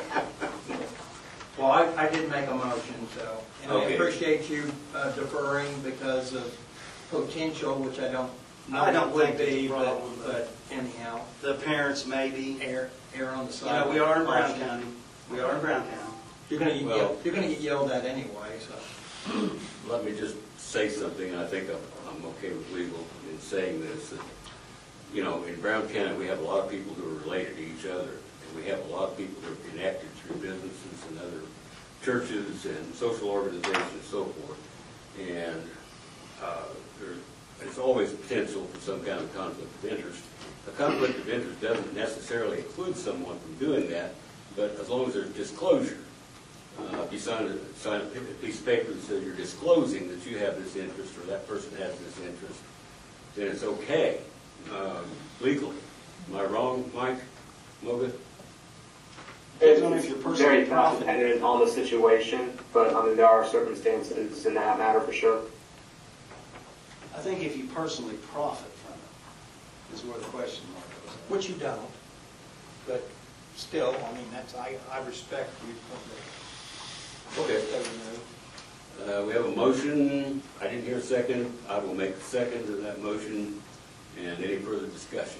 Well, I did make a motion, so, and I Okay. appreciate you deferring because of potential, which I don't know I don't would think it's a be, problem, but anyhow, The parents maybe. err on the You side. know, we are in Brown Caution. County. We are in Brown County. You're gonna Well- get yelled at anyway, so. Let me just say something, and I think I'm okay with legal in saying this, that, you know, in Brown County, we have a lot of people who are related to each other, and we have a lot of people who are connected through businesses and other churches and social organizations and so forth. And there's always potential for some kind of conflict of interest. A conflict of interest doesn't necessarily exclude someone from doing that, but as long as there's disclosure. If you sign a piece of paper that says you're disclosing that you have this interest or that person has this interest, then it's okay legally. Am I wrong, Mike? Moga? It's Only if you're personally very profiting. dependent on the situation, but I mean, there are circumstances in that matter for sure. I think if you personally profit from it, is where the question mark goes. Which you don't, but still, I mean, I respect you. Okay. We have a motion. I didn't hear a second. I will make a second to that motion. And any further discussion?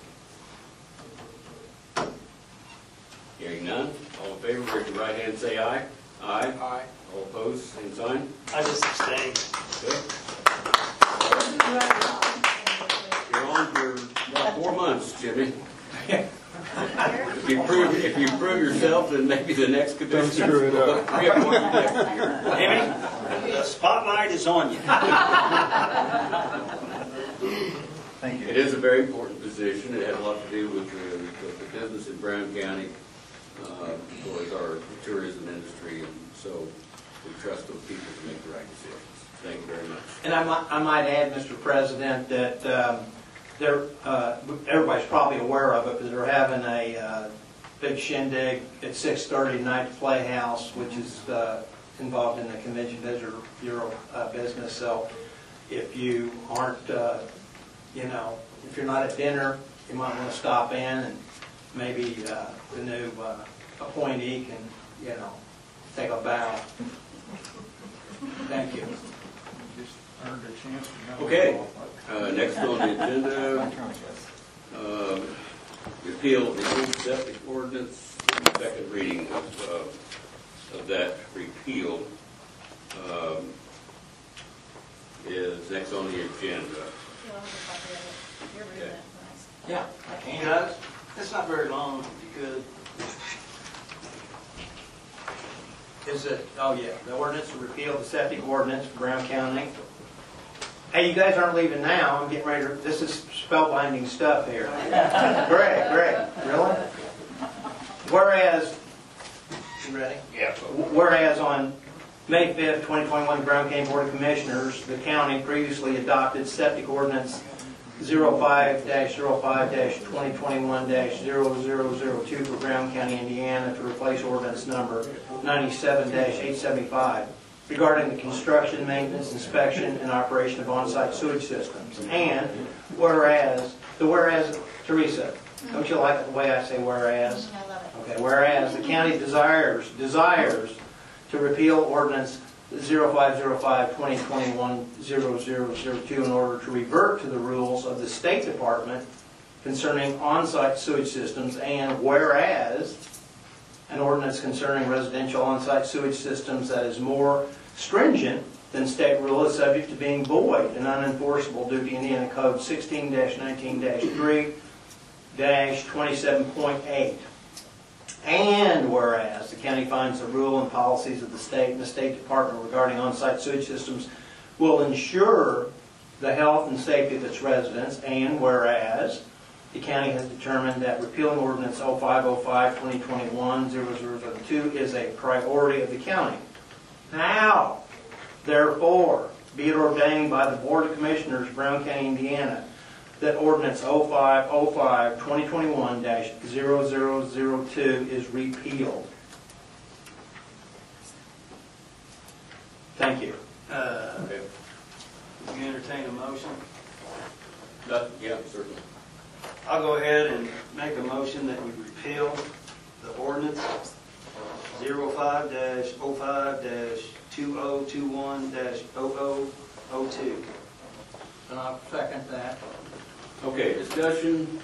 Hearing none. All in favor, raise your right hand and say aye. Aye. Aye. All opposed, same sign. I just abstain. Okay. You're on for about 4 months, Jimmy. If you prove yourself, then maybe the next commissioner. Don't screw it up. Reappoint you next year. Amy, the spotlight is on you. Thank you. It is a very important position. It has a lot to do with the business in Brown County, with our tourism industry, and so we trust those people to make the right decisions. Thank you very much. And I might add, Mr. President, that everybody's probably aware of it, but they're having a big shindig at 6:30 tonight at the Playhouse, which is involved in the Convention Visitor Bureau business. So if you aren't, if you're not at dinner, you might want to stop in, and maybe the new appointee can, take a bow. Thank you. Okay, next on the agenda, repeal of the old septic ordinance, second reading of that repeal is next on the agenda. You're reading it. Yeah, I can. Guys, it's not very long, if you could. Is it, oh yeah, the ordinance to repeal the septic ordinance for Brown County. Hey, you guys aren't leaving now, I'm getting ready to, this is spellbinding stuff here. Greg, really? Whereas, you ready? Yeah. Whereas on May 5th, 2021, the Brown County Board of Commissioners, the county previously adopted septic ordinance 05-05-2021-0002 for Brown County, Indiana to replace ordinance number 97-875 regarding the construction, maintenance, inspection, and operation of on-site sewage systems. And whereas, Teresa, don't you like the way I say whereas? I love it. Okay, whereas the county desires to repeal ordinance 05-05-2021-0002 in order to revert to the rules of the State Department concerning on-site sewage systems, and whereas an ordinance concerning residential on-site sewage systems that is more stringent than state rule is subject to being void and unenforceable due to Indiana Code 16-19-3-27.8. And whereas the county finds the rule and policies of the state and the State Department regarding on-site sewage systems will ensure the health and safety of its residents, and whereas the county has determined that repealing ordinance 05-05-2021-0002 is a priority of the county. Now, therefore, be it ordained by the Board of Commissioners, Brown County, Indiana, that ordinance 05-2021-0002 is repealed. Thank you. Okay. You entertain a motion? Yeah, certainly. I'll go ahead and make a motion that we repeal the ordinance 05-05-2021-0002. And I'll second that. Okay, discussion,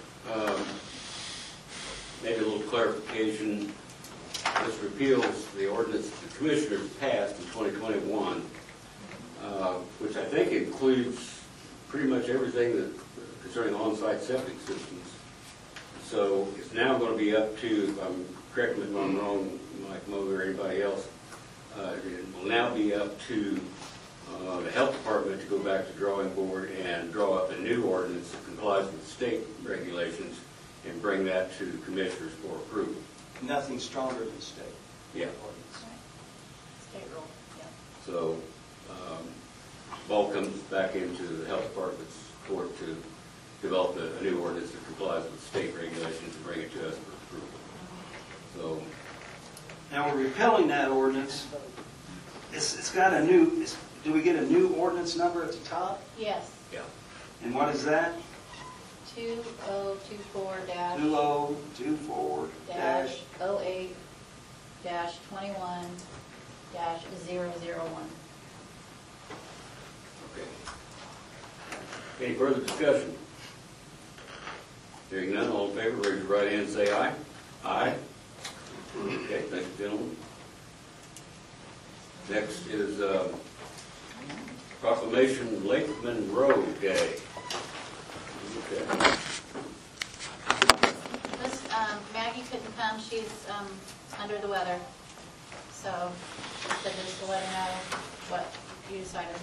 maybe a little clarification. This repeals the ordinance the commissioners passed in 2021, which I think includes pretty much everything that concerning on-site septic systems. So it's now going to be up to, correct me if I'm wrong, Mike Moe or anybody else, it will now be up to the health department to go back to the drawing board and draw up a new ordinance that complies with state regulations and bring that to the commissioners for approval. Nothing stronger than state. Yeah. State rule, yeah. So, ball comes back into the health department's court to develop a new ordinance that complies with state regulations and bring it to us for approval. So, Now, we're repealing that ordinance. It's got a new, do we get a new ordinance number at the top? Yes, yeah. And what is that? 2024-08-21-0002. Okay. Any further discussion? Hearing none, all in favor, raise your right hand and say aye. Aye. Okay, thank you, gentlemen. Next is proclamation Lakeman Road Day. Okay. This, Maggie couldn't come, she's under the weather, so just said just to let her know what you decided.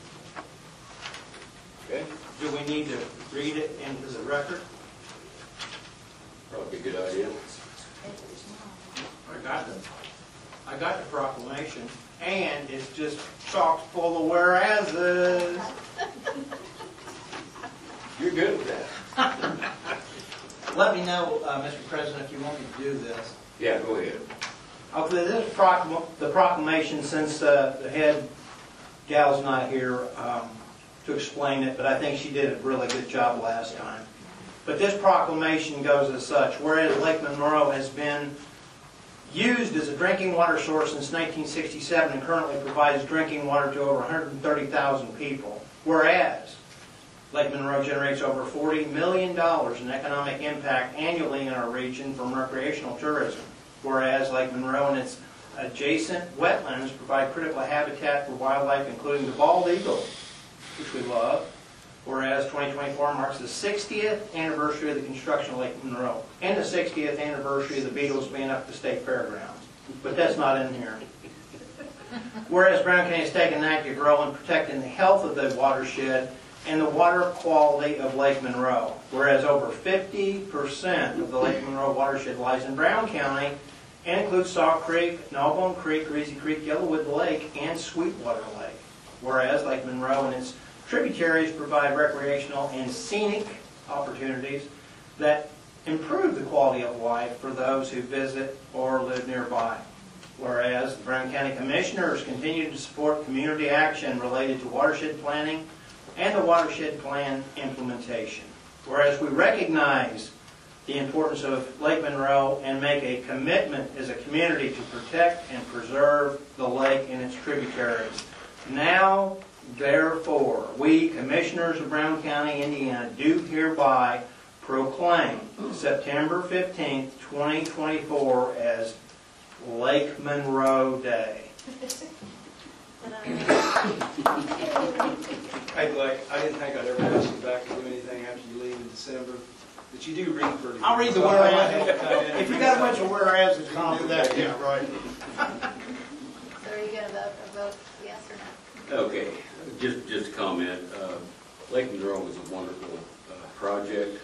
Okay, Do we need to read it into the record? probably a good idea. I got the proclamation, and it's just chock full of whereases. You're good with that. Let me know, Mr. President, if you want me to do this. Yeah, go ahead. Okay, this is the proclamation, since the head gal's not here to explain it, but I think she did a really good job last time. But this proclamation goes as such: whereas Lake Monroe has been used as a drinking water source since 1967 and currently provides drinking water to over 130,000 people. Whereas Lake Monroe generates over $40 million in economic impact annually in our region from recreational tourism. Whereas Lake Monroe and its adjacent wetlands provide critical habitat for wildlife, including the bald eagle, which we love. Whereas 2024 marks the 60th anniversary of the construction of Lake Monroe and the 60th anniversary of the Beatles being up at the state fairgrounds. But that's not in here. Whereas Brown County has taken an active role in protecting the health of the watershed and the water quality of Lake Monroe. Whereas over 50% of the Lake Monroe watershed lies in Brown County and includes Saw Creek, Gnawbone Creek, Greasy Creek, Yellowwood Lake, and Sweetwater Lake. Whereas Lake Monroe and its tributaries provide recreational and scenic opportunities that improve the quality of life for those who visit or live nearby. Whereas the Brown County Commissioners continue to support community action related to watershed planning and the watershed plan implementation. Whereas we recognize the importance of Lake Monroe and make a commitment as a community to protect and preserve the lake and its tributaries. Now, therefore, we, Commissioners of Brown County, Indiana, do hereby proclaim September 15th, 2024 as Lake Monroe Day. Hey, Blake, I didn't think I'd ever ask you back to do anything after you leave in December, but you do read pretty good. I'll read the So whereas. I- If you got a bunch of whereas, you can do that. Yeah, right. So are you going to vote yes or no? Okay, just a comment. Lake Monroe is a wonderful project.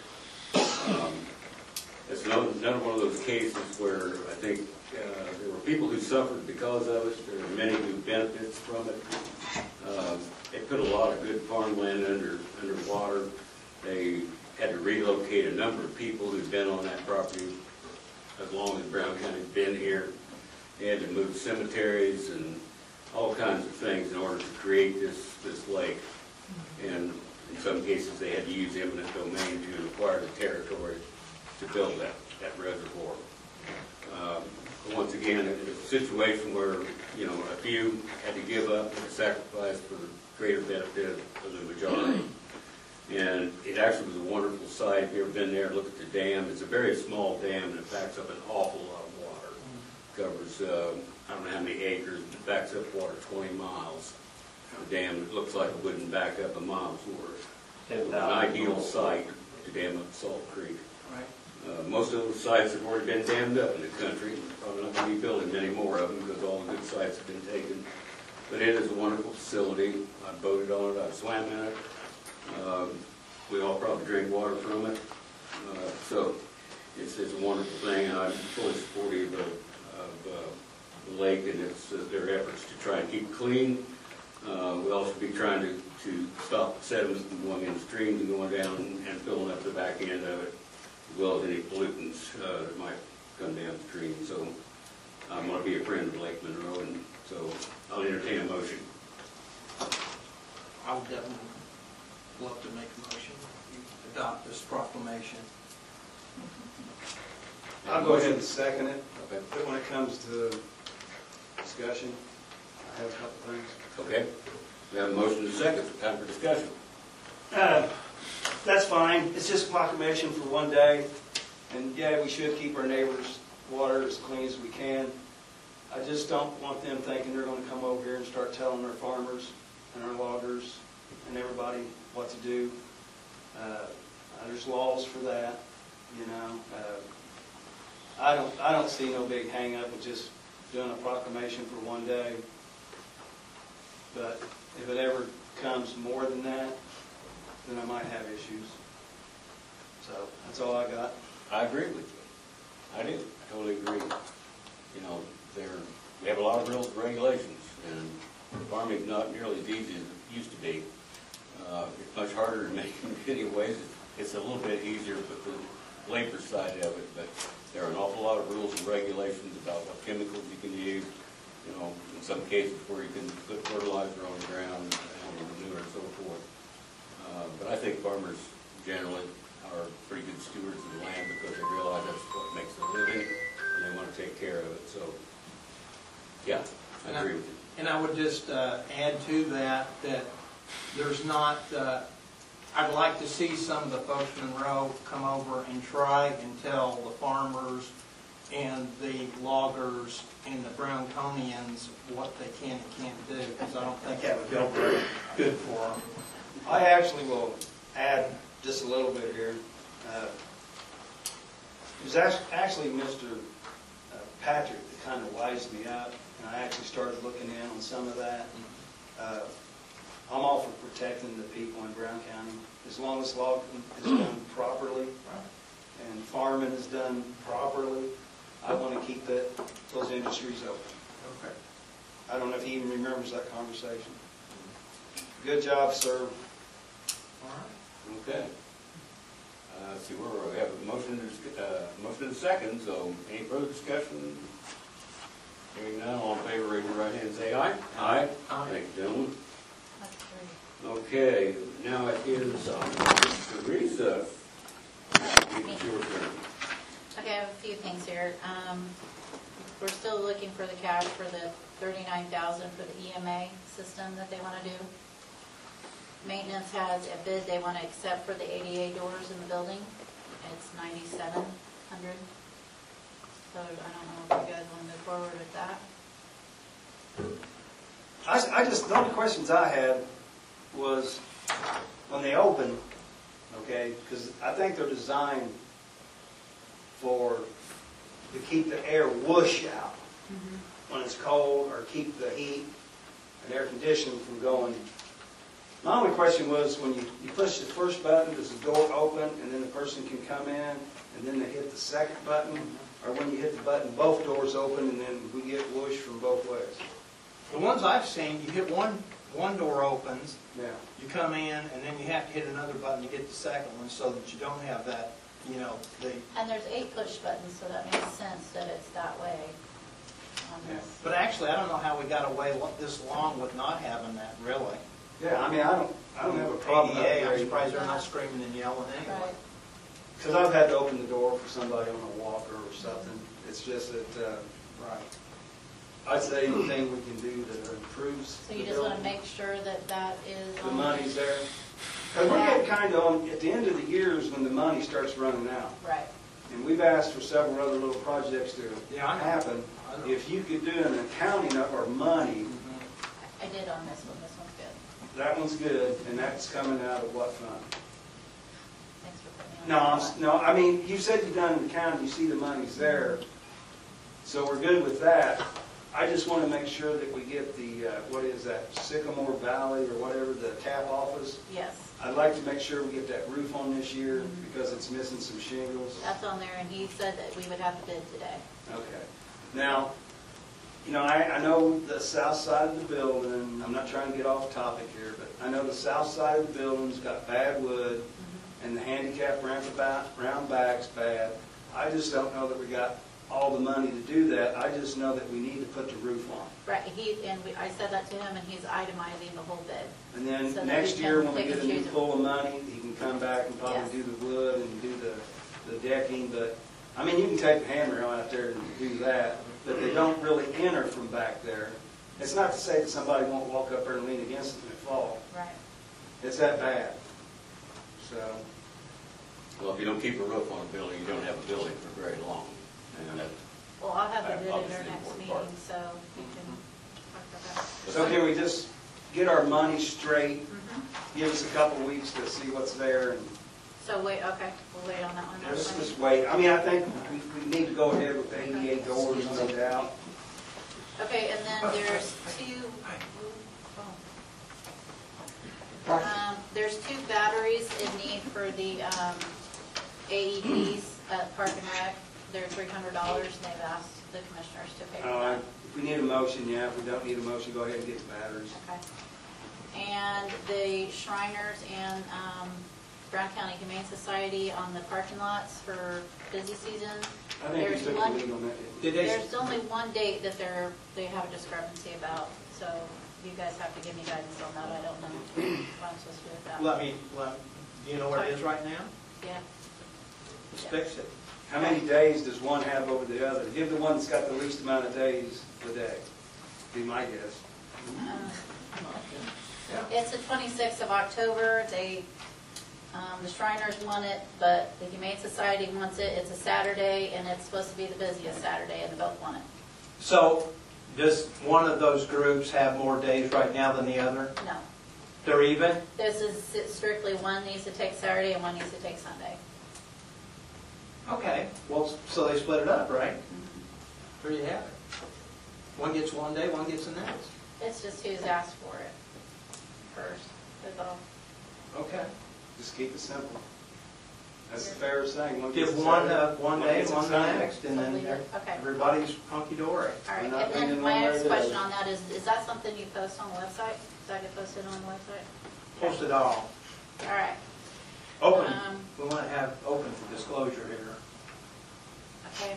It's none of one of those cases where I think there were people who suffered because of it. There are many who benefits from it. It put a lot of good farmland underwater. They had to relocate a number of people who've been on that property as long as Brown County's been here. They had to move cemeteries and all kinds of things in order to create this lake. And in some cases, they had to use eminent domain to acquire the territory to build that reservoir. Once again, it's a situation where, a few had to give up and sacrifice for the greater benefit of the majority. And it actually was a wonderful site. If you've ever been there and looked at the dam, it's a very small dam and it backs up an awful lot of water. Covers, I don't know how many acres, but it backs up water 20 miles. The dam looks like it wouldn't back up a mile's worth. An ideal site to dam up Salt Creek. Most of those sites have already been dammed up in the country. Probably not going to be building many more of them because all the good sites have been taken. But it is a wonderful facility. I boated on it. I swam in it. We all probably drink water from it. So it's a wonderful thing, and I'm fully supportive of the lake and their efforts to try and keep it clean. We'll also be trying to stop the sediment from going in the streams and going down and filling up the back end of it, as well as any pollutants that might come downstream. So I'm going to be a friend of Lake Monroe, and so I'll entertain a motion. I would definitely love to make a motion to adopt this proclamation. I'll go ahead and second it. Okay. But when it comes to discussion, I have a couple things. Okay. We have a motion and a second. Time for discussion. That's fine. It's just a proclamation for one day. And yeah, we should keep our neighbors' water as clean as we can. I just don't want them thinking they're going to come over here and start telling our farmers and our loggers and everybody what to do. There's laws for that, I don't see no big hang up with just doing a proclamation for one day. But if it ever comes more than that, then I might have issues. So that's all I got. I agree with you. I do. I totally agree. We have a lot of rules and regulations, and farming's not nearly as easy as it used to be. It's much harder to make in many ways. It's a little bit easier with the labor side of it, but there are an awful lot of rules and regulations about what chemicals you can use. In some cases where you can put fertilizer on the ground and manure and so forth. But I think farmers generally are pretty good stewards of the land because they realize that's what makes their living and they want to take care of it. So, yeah, I agree with you. And I would just add to that there's not, I'd like to see some of the folks from Monroe come over and try and tell the farmers and the loggers and the Brownconians what they can and can't do, because I don't think that would feel very good for them. I actually will add just a little bit here. It was actually Mr. Patrick that kind of wised me up, and I actually started looking in on some of that. I'm all for protecting the people in Brown County, as long as logging is done properly and farming is done properly. I want to keep those industries open. Okay. I don't know if he even remembers that conversation. Good job, sir. All right. Okay. See, we have a motion and a second, so any further discussion? Hearing none, all in favor, raise your right hand and say aye. Aye. Thank you, gentlemen. That's three. Okay, now it is Teresa. It's your turn. Okay, I have a few things here. We're still looking for the cash for the $39,000 for the EMA system that they want to do. Maintenance has a bid they want to accept for the ADA doors in the building. It's $9,700. So I don't know if you guys want to move forward with that. The only questions I had was when they open, okay, because I think they're designed to keep the air whoosh out when it's cold, or keep the heat and air conditioning from going. My only question was, when you push the first button, does the door open and then the person can come in, and then they hit the second button? Or when you hit the button, both doors open and then we get whoosh from both ways? The ones I've seen, you hit one door opens, Yeah. you come in, and then you have to hit another button to get the second one, so that you don't have that, And there's 8 push buttons, so that makes sense that it's that way on this. But actually, I don't know how we got away this long with not having that, really. Yeah, I mean, I don't have a problem. ADA, I'm surprised they're not screaming and yelling anyway. Right. Because I've had to open the door for somebody on a walker or something. It's just that, Right. I'd say anything we can do that improves So the you just want to building, make sure that that is the on. money's there. Because we're getting kind of, at the end of the years when the money starts running out. Right. And we've asked for several other little projects to Yeah, I know. happen. I know. If you could do an accounting of our money, I did on this one. This one's good. that one's good, and that's coming out of what fund? Thanks for putting me on. No, I mean, you said you've done an accounting, you see the money's there, so we're good with that. I just want to make sure that we get the, what is that, Sycamore Valley or whatever, the tap office. Yes, I'd like to make sure we get that roof on this year because it's missing some shingles. that's on there, and he said that we would have the bid today. Okay. Now, I know the south side of the building, I'm not trying to get off topic here, but I know the south side of the building's got bad wood, and the handicap round back's bad. I just don't know that we got all the money to do that. I just know that we need to put the roof on. Right, I said that to him, and he's itemizing the whole bid. And then So that next we year, can when we pick get a and new choose. pool of money, he can come back and Yes. probably do the wood and do the decking, but, I mean, you can take the handrail out there and do that, but they don't really enter from back there. It's not to say that somebody won't walk up there and lean against it and fall. Right. It's that bad. So, Well, if you don't keep a roof on a building, you don't have a building for very long. And that's Well, I'll have the bid at our obviously next important meeting, part. so you can talk about that. so can we just get our money straight, Mhm. give us a couple weeks to see what's there, and So wait, okay, we'll wait on that one. let's just wait. I mean, I think we need to go ahead with the 88 doors laid out. Okay, and then there's two, there's 2 batteries in need for the AEDs at Park and Rec. They're $300, and they've asked the commissioners to pay for that. If we need a motion, yeah. If we don't need a motion, go ahead and get the batteries. Okay. And the Shriners and Brown County Humane Society on the parking lots for busy season. I think we There's took the one- lead on that. Did they, There's only one date that they have a discrepancy about, so you guys have to give me guidance on that. I don't know what I'm supposed to do with that. do you know where it is right now? Yeah. Let's fix it. How many days does one have over the other? Give the one that's got the least amount of days the day. Be my guess. It's the 26th of October. The Shriners want it, but the Humane Society wants it. It's a Saturday, and it's supposed to be the busiest Saturday, and they both want it. So, does one of those groups have more days right now than the other? No. They're even? This is strictly one needs to take Saturday and one needs to take Sunday. Okay, well, so they split it up, right? There you have it. One gets one day, one gets the next. It's just who's asked for it first, that's all. Okay. Just keep it simple. That's the fairest thing. One Give gets it one, settled, one day, gets it one the settled. next, and then Okay. everybody's hunky-dory. All right, We're not and then leaning my one way or next the question other. on that is that something you post on the website? Does that get posted on the website? Post it all. All right. Open. Um, We want to have open for disclosure here. Okay.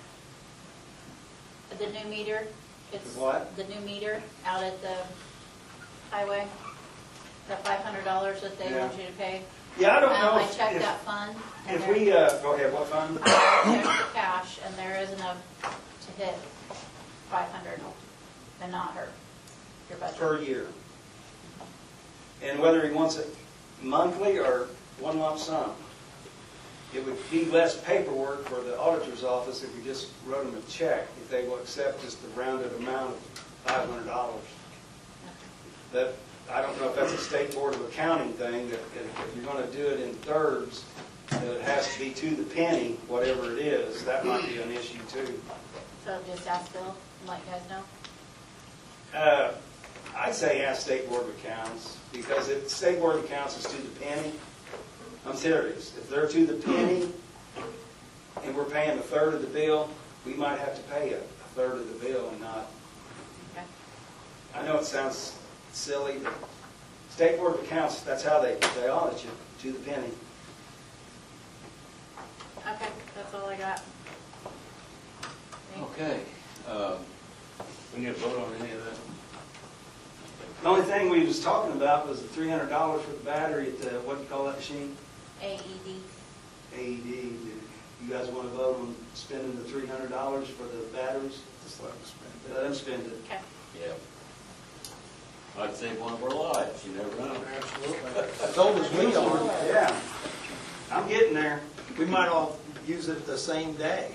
The new meter, it's. The what? The new meter out at the highway, the $500 that they Yeah. want you to pay. Yeah, I don't know I if, checked that fund. and if there- we, go ahead, what fund? I checked the cash, and there is enough to hit 500 and not hurt your budget. Per year. And whether he wants it monthly or one lump sum. It would be less paperwork for the auditor's office if we just wrote them a check, if they will accept just the rounded amount of $500. That, I don't know if that's a state board of accounting thing, that if you're going to do it in thirds, that it has to be to the penny, whatever it is, that might be an issue too. So just ask Bill and let you guys know. I'd say ask State Board of Accounts, because if State Board of Accounts is to the penny, I'm serious. If they're to the penny, and we're paying a third of the bill, we might have to pay a third of the bill and not. Okay. I know it sounds silly, but State Board of Accounts, that's how they audit you, to the penny. Okay, that's all I got. Okay. We need to vote on any of that? The only thing we was talking about was the $300 for the battery at the, what do you call that machine? AED. AED. You guys want to vote on spending the $300 for the batteries? Just let them spend it. Let them spend it. Okay. Yeah. I'd save one of our lives, you never know. Absolutely. As old as we are, Yeah. I'm getting there. we might all use it the same day.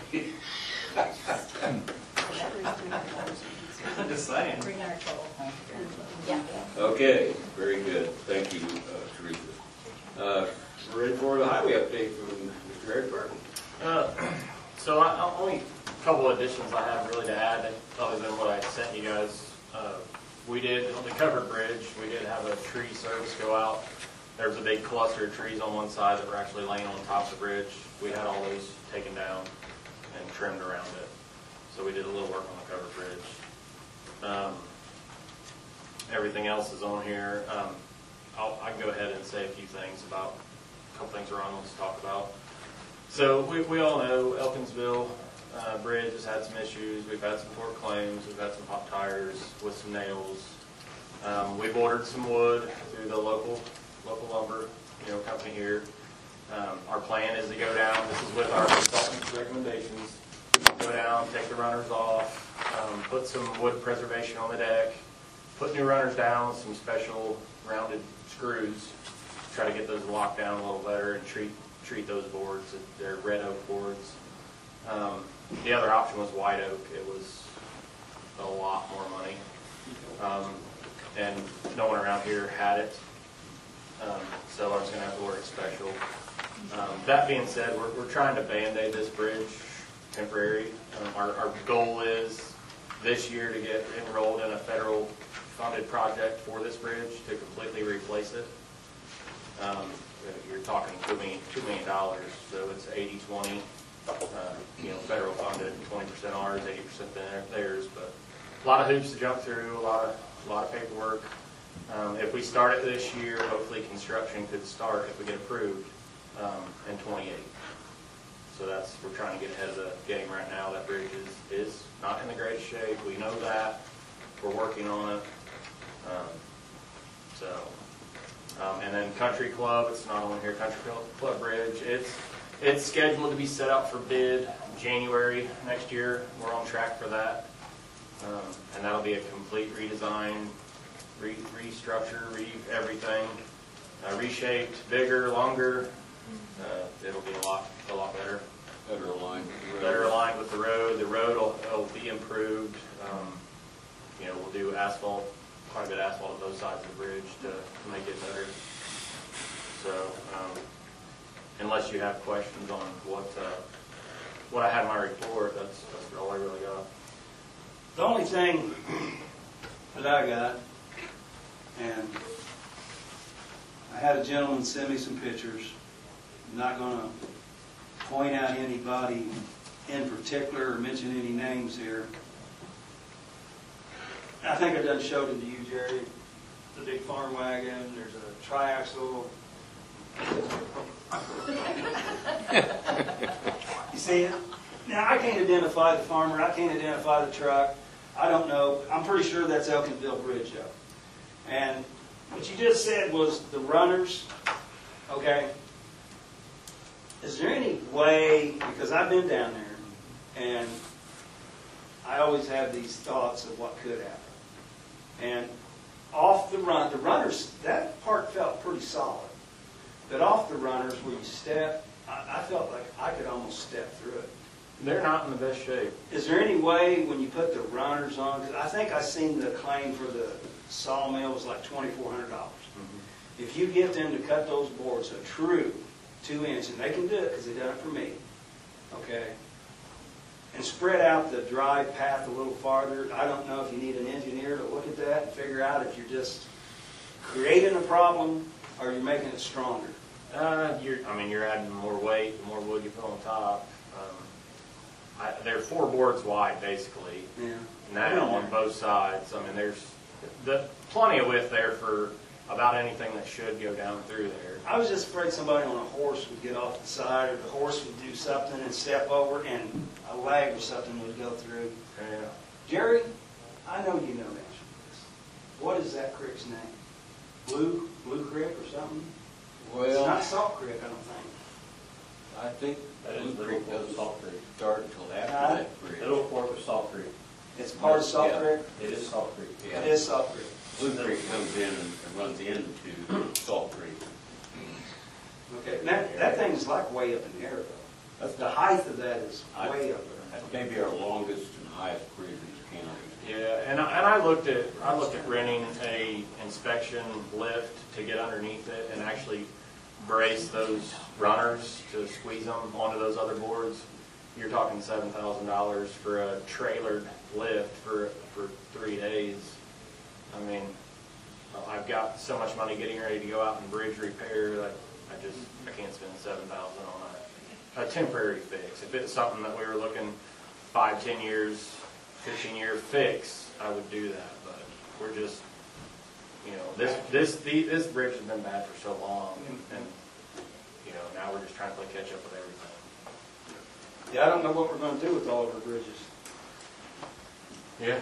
I'm just saying. 300 total. Yeah. Okay, very good. Thank you, Teresa. We're ready for the highway update from Mr. Eric Burton. So only a couple additions I have really to add, other than what I sent you guys. We did, on the covered bridge, we did have a tree service go out. There was a big cluster of trees on one side that were actually laying on top of the bridge. We had all those taken down and trimmed around it. So we did a little work on the covered bridge. Everything else is on here. I can go ahead and say a few things about, a couple things Ron wants to talk about. So we all know Elkinsville Bridge has had some issues. We've had some torque claims. We've had some pop tires with some nails. We've ordered some wood through the local lumber company here. Our plan is to go down, this is with our consultant's recommendations, go down, take the runners off, put some wood preservation on the deck, put new runners down with some special rounded screws, try to get those locked down a little better and treat those boards. They're red oak boards. The other option was white oak. It was a lot more money. And no one around here had it. So I was going to have to order it special. That being said, we're trying to Band-Aid this bridge temporary. Our goal is this year to get enrolled in a federal funded project for this bridge to completely replace it. You're talking $2 million, so it's 80-20, federal funded, 20% ours, 80% theirs, but a lot of hoops to jump through, a lot of paperwork. If we start it this year, hopefully construction could start, if we get approved, in 28. So we're trying to get ahead of the game right now. That bridge is not in the greatest shape. We know that. We're working on it. And then Country Club, it's not on here, Country Club Bridge. It's scheduled to be set up for bid January next year. We're on track for that. And that'll be a complete redesign, restructure, everything. Reshaped, bigger, longer. It'll be a lot better. Better aligned with the road. Better aligned with the road. The road will be improved. We'll do asphalt, quite a bit of asphalt on both sides of the bridge to make it better. So, unless you have questions on what I had in my report, that's all I really got. The only thing that I got, and I had a gentleman send me some pictures. I'm not going to point out anybody in particular or mention any names here. I think I done showed it to you, Jerry. The big farm wagon, there's a triaxle. You see it? Now, I can't identify the farmer, I can't identify the truck. I don't know. I'm pretty sure that's Elkinville Bridge, though. And what you just said was the runners, okay? Is there any way, because I've been down there, and I always have these thoughts of what could happen. And off the runners, that part felt pretty solid. But off the runners where you step, I felt like I could almost step through it. They're not in the best shape. Is there any way when you put the runners on, because I think I seen the claim for the sawmill was like $2,400. If you get them to cut those boards a true 2-inch, and they can do it because they've done it for me, okay, and spread out the drive path a little farther, I don't know if you need an engineer to look at that and figure out if you're just creating a problem or you're making it stronger. You're adding more weight, the more wood you put on top. They're 4 boards wide, basically. Yeah. Now on both sides. I mean, there's plenty of width there for about anything that should go down through there. I was just afraid somebody on a horse would get off the side, or the horse would do something and step over, and a leg or something would go through. Yeah. Jerry, I know you know the answer to this. What is that creek's name? Blue Creek or something? It's not Salt Creek, I don't think. I think That is Blue Little Creek Fork doesn't Salt Creek. start until after that bridge. Little Fork of Salt Creek. It's part of Salt Yeah. Creek? It is Salt Creek. Yeah. It is Salt Creek. Blue Creek comes in and runs into Salt Creek. Okay, that thing's like way up in the air, though. The height of that is way up there. That's maybe our longest and highest bridge in the county. Yeah, and I looked at renting a inspection lift to get underneath it and actually brace those runners to squeeze them onto those other boards. You're talking $7,000 for a trailered lift for 3 days. I mean, I've got so much money getting ready to go out and bridge repair that I can't spend $7,000 on a temporary fix. If it's something that we were looking 5, 10 years, 15-year fix, I would do that. But we're just, this bridge has been bad for so long, and now we're just trying to play catch up with everything. Yeah, I don't know what we're going to do with all of our bridges. Yeah.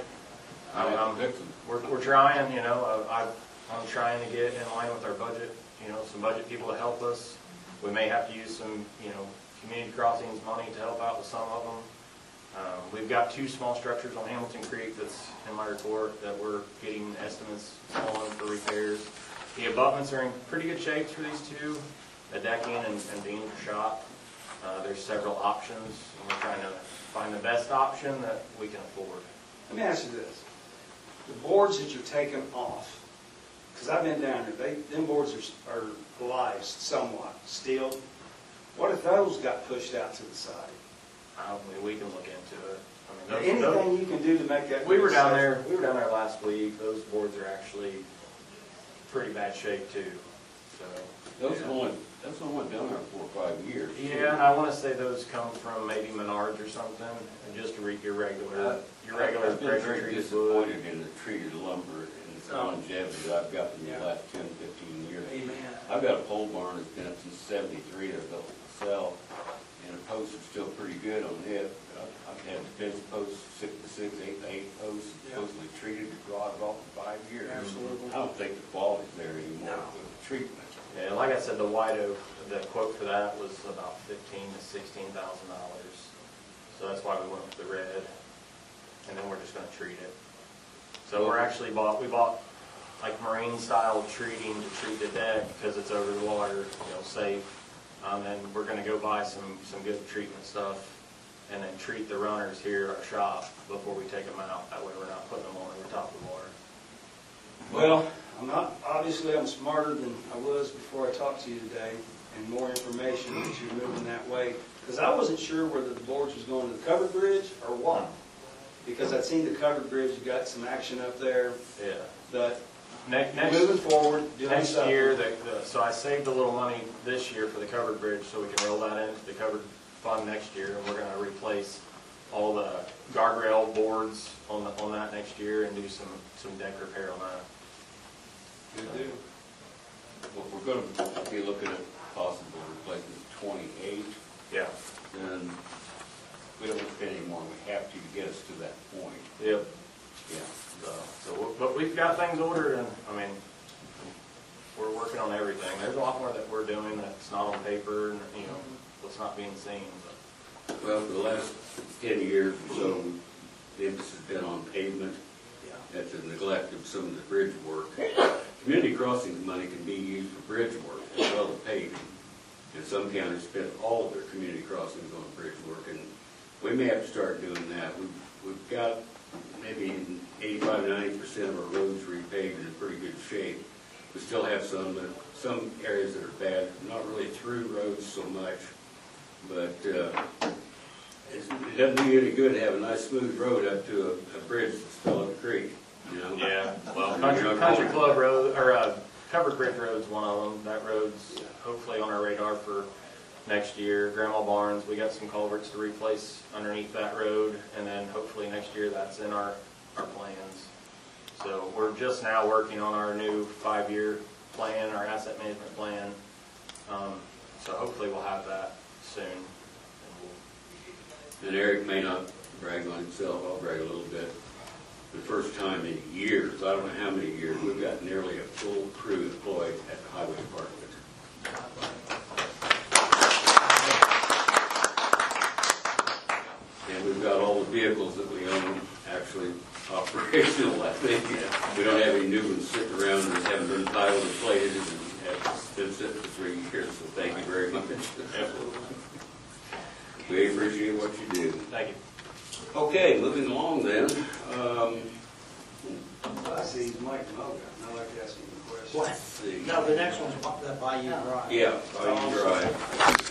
We're trying, I'm trying to get in line with our budget, some budget people to help us. We may have to use some, community crossings money to help out with some of them. We've got 2 small structures on Hamilton Creek that's in my report that we're getting estimates on for repairs. The abutments are in pretty good shape for these 2, the decking and beams are shot. There's several options, and we're trying to find the best option that we can afford. Let me ask you this. The boards that you're taking off, because I've been down there, them boards are glazed somewhat, steel. What if those got pushed out to the side? We can look into it. Anything you can do to make that? We were down there last week. Those boards are actually pretty bad shape too. So Those have only been there 4 or 5 years. yeah, and I want to say those come from maybe Menards or something, and just your regular I've been pressure very treated wood. disappointed in the treated lumber and its longevity that I've got in the last 10, 15 years. Amen. I've got a pole barn that's been up since '73 that I built myself, and the posts are still pretty good on it. I've had fence posts, 6x6, 8x8 posts, supposedly treated, rotted off for 5 years. Absolutely. I don't think the quality's there anymore with the treatment. Yeah, like I said, the white oak, the quote for that was about $15,000 to $16,000. So that's why we went with the red, and then we're just going to treat it. So we bought like marine style treating to treat the deck because it's over the water, safe. And we're going to go buy some good treatment stuff and then treat the runners here at our shop before we take them out. That way we're not putting them on over top of the water. Well, I'm smarter than I was before I talked to you today, and more information that you're moving that way. Because I wasn't sure whether the boards was going to the covered bridge or what. because I've seen the covered bridge, you got some action up there, Yeah. but Next moving forward, doing Next something. year, so I saved a little money this year for the covered bridge, so we can roll that into the covered fund next year, and we're gonna replace all the guardrail boards on that next year and do some deck repair on that. Good deal. Well, we're gonna be looking at possible replacement 28, Yeah. then we don't spend any more than we have to get us to that point. Yep. Yeah. But we've got things ordered, and, I mean, we're working on everything. There's a lot more that we're doing that's not on paper, and, you know, what's not being seen, but. Well, for the last 10 years or so, the emphasis has been on pavement at the neglect of some of the bridge work. Community crossings money can be used for bridge work as well as paving. And some counties spend all of their community crossings on bridge work, and we may have to start doing that. We've got maybe 85–90% of our roads repaved in pretty good shape. We still have some areas that are bad, not really through roads so much, but it doesn't do you any good to have a nice smooth road up to a bridge that's fell in the creek, you know? Yeah, well, Country Club Road, or Covered Bridge Road's one of them. That road's hopefully on our radar for next year. Grandma Barnes, we got some culverts to replace underneath that road, and then hopefully next year that's in our plans. So we're just now working on our new 5-year plan, our asset management plan. So hopefully we'll have that soon. And Eric may not brag on himself, I'll brag a little bit. The first time in years, I don't know how many years, we've got nearly a full crew employed at the highway department. And we've got all the vehicles that we own actually operational, I think. We don't have any new ones sitting around that haven't been titled and plated and have been sitting for 3 years, so thank you very much. We appreciate what you do. Thank you. Okay, moving along then. I see Mike Moga, I'd like to ask him a question. What? Let's see. No, the next one's the Bayou Drive. Yeah, Bayou Drive.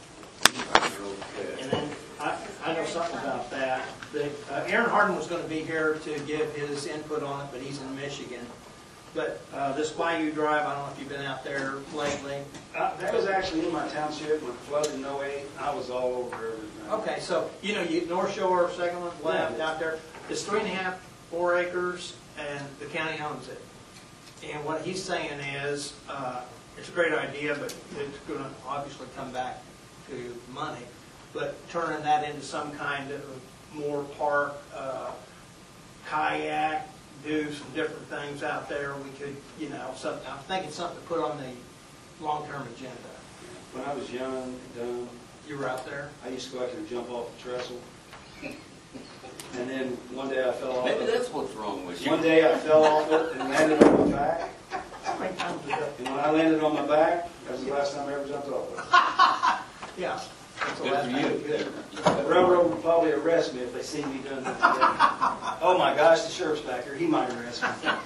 And Okay. then, I know something about that. Aaron Harden was going to be here to give his input on it, but he's in Michigan. But this Bayou Drive, I don't know if you've been out there lately. That was actually in my township when it flooded in 08. I was all over everything. Okay, so, you know, North Shore, second one left out there, it's 3.5, 4 acres, and the county owns it. And what he's saying is, it's a great idea, but it's going to obviously come back to money. But turning that into some kind of more park, kayak, do some different things out there, we could, you know, something, I'm thinking something to put on the long-term agenda. When I was young, dumb, You were out there? I used to go out there and jump off the trestle. And then one day I fell off Maybe it. that's what's wrong with you. One day I fell off it and landed on my back. How many times was that? And when I landed on my back, that was the last time I ever jumped off it. Yeah. That's the Good last for time you. we did. The railroad would probably arrest me if they see me doing that today. Oh my gosh, the sheriff's back here, he might arrest me.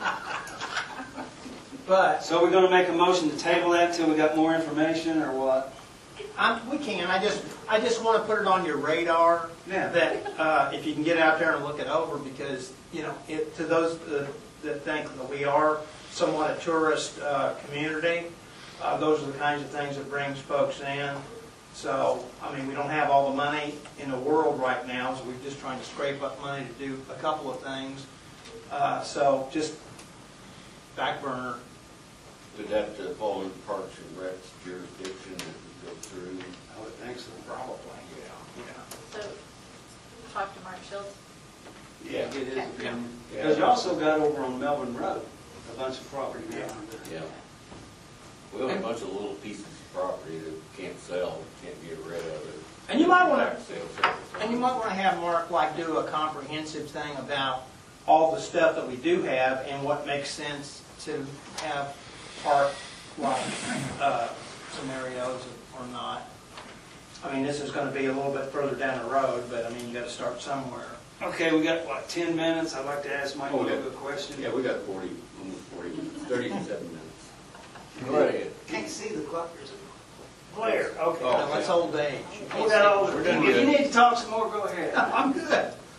But So we're gonna make a motion to table that until we got more information, or what? we can. I just want to put it on your radar Yeah. that if you can get out there and look it over, because you know, to those that think that we are somewhat a tourist community, those are the kinds of things that brings folks in. So, I mean, we don't have all the money in the world right now, so we're just trying to scrape up money to do a couple of things. So, just back burner. Would that fall into Parks and Rec's jurisdiction as we go through? I would think so. Probably, yeah. So, talk to Mark Shields. Yeah, get his opinion. Yeah. Because you also got over on Melbourne Road, a bunch of property down there. Yeah. We own a bunch of little pieces of property that we can't sell, we can't get rid of it. And you might want to Tax sales, everything. And you might want to have Mark like do a comprehensive thing about all the stuff that we do have and what makes sense to have park-like scenarios or not. I mean, this is going to be a little bit further down the road, but I mean, you got to start somewhere. Okay, we got, what, 10 minutes? I'd like to ask Mike Oh, a yeah. question. Yeah, we got 40, almost 40 minutes, 37 minutes. Go ahead. Can't see the clock. There's a glare. Okay. Oh. Now, that's old age. You We can't got see- all- We're doing If you good. need to talk some more, go ahead. I'm good.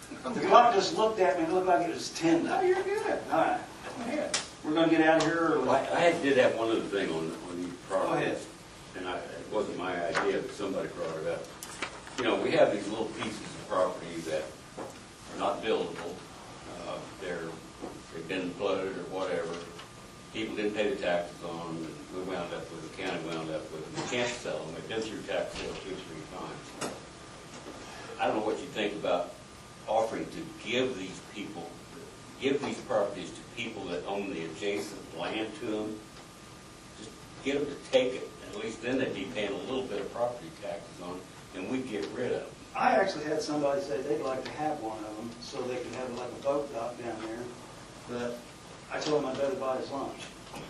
The clock just looked at me, it looked like it was 10. No, you're good. All right, Go ahead. we're gonna get out of here early. I did have one other thing on these Go ahead. properties, and it wasn't my idea, but somebody brought it up. You know, we have these little pieces of property that are not buildable. They've been flooded or whatever. People didn't pay the taxes on them, and we wound up with, the county wound up with them. We can't sell them. They've been through tax sale 2 or 3 times. I don't know what you think about offering to give these these properties to people that own the adjacent land to them. Just get them to take it. At least then they'd be paying a little bit of property taxes on, and we'd get rid of them. I actually had somebody say they'd like to have one of them, so they could have like a boat dock down there, but I told him I'd better buy his lunch.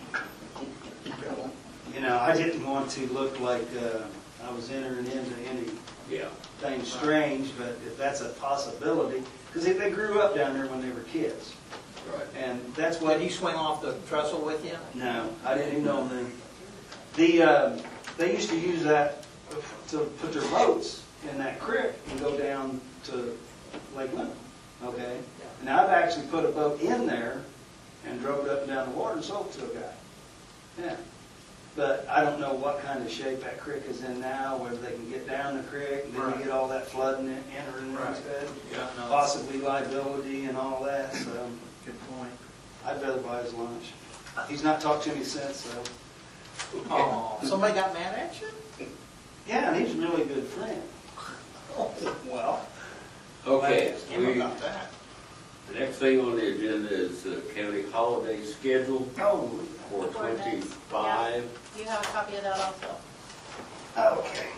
You know, I didn't want to look like I was entering into anything strange, but if that's a possibility, because they grew up down there when they were kids. Right. And that's what... Did he swing off the trestle with you? No, I didn't even know them. They used to use that to put their boats in that creek and go down to Lake Lemon, okay? And I've actually put a boat in there and drove it up and down the water and sold it to a guy. Yeah. But I don't know what kind of shape that creek is in now, whether they can get down the creek and then you get all that flooding entering instead. Yeah, no, Possibly liability and all that, so good point. I'd rather buy his lunch. He's not talked to me since, so. Oh, somebody got mad at you? Yeah, and he's a really good friend. Oh, well. Okay. Him about that. The next thing on the agenda is the county holiday schedule Oh, for Ordinance. 25. You have a copy of that also. okay.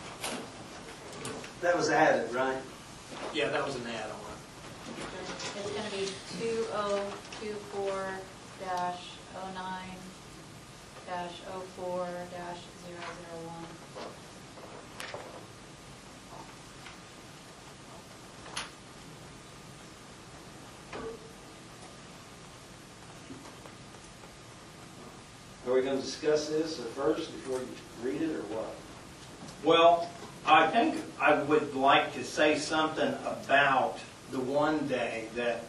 That was added, right? Yeah, that was an add-on. It's going to be 2024-09-04-001. Are we going to discuss this at first before you read it, or what? Well, I think I would like to say something about the one day that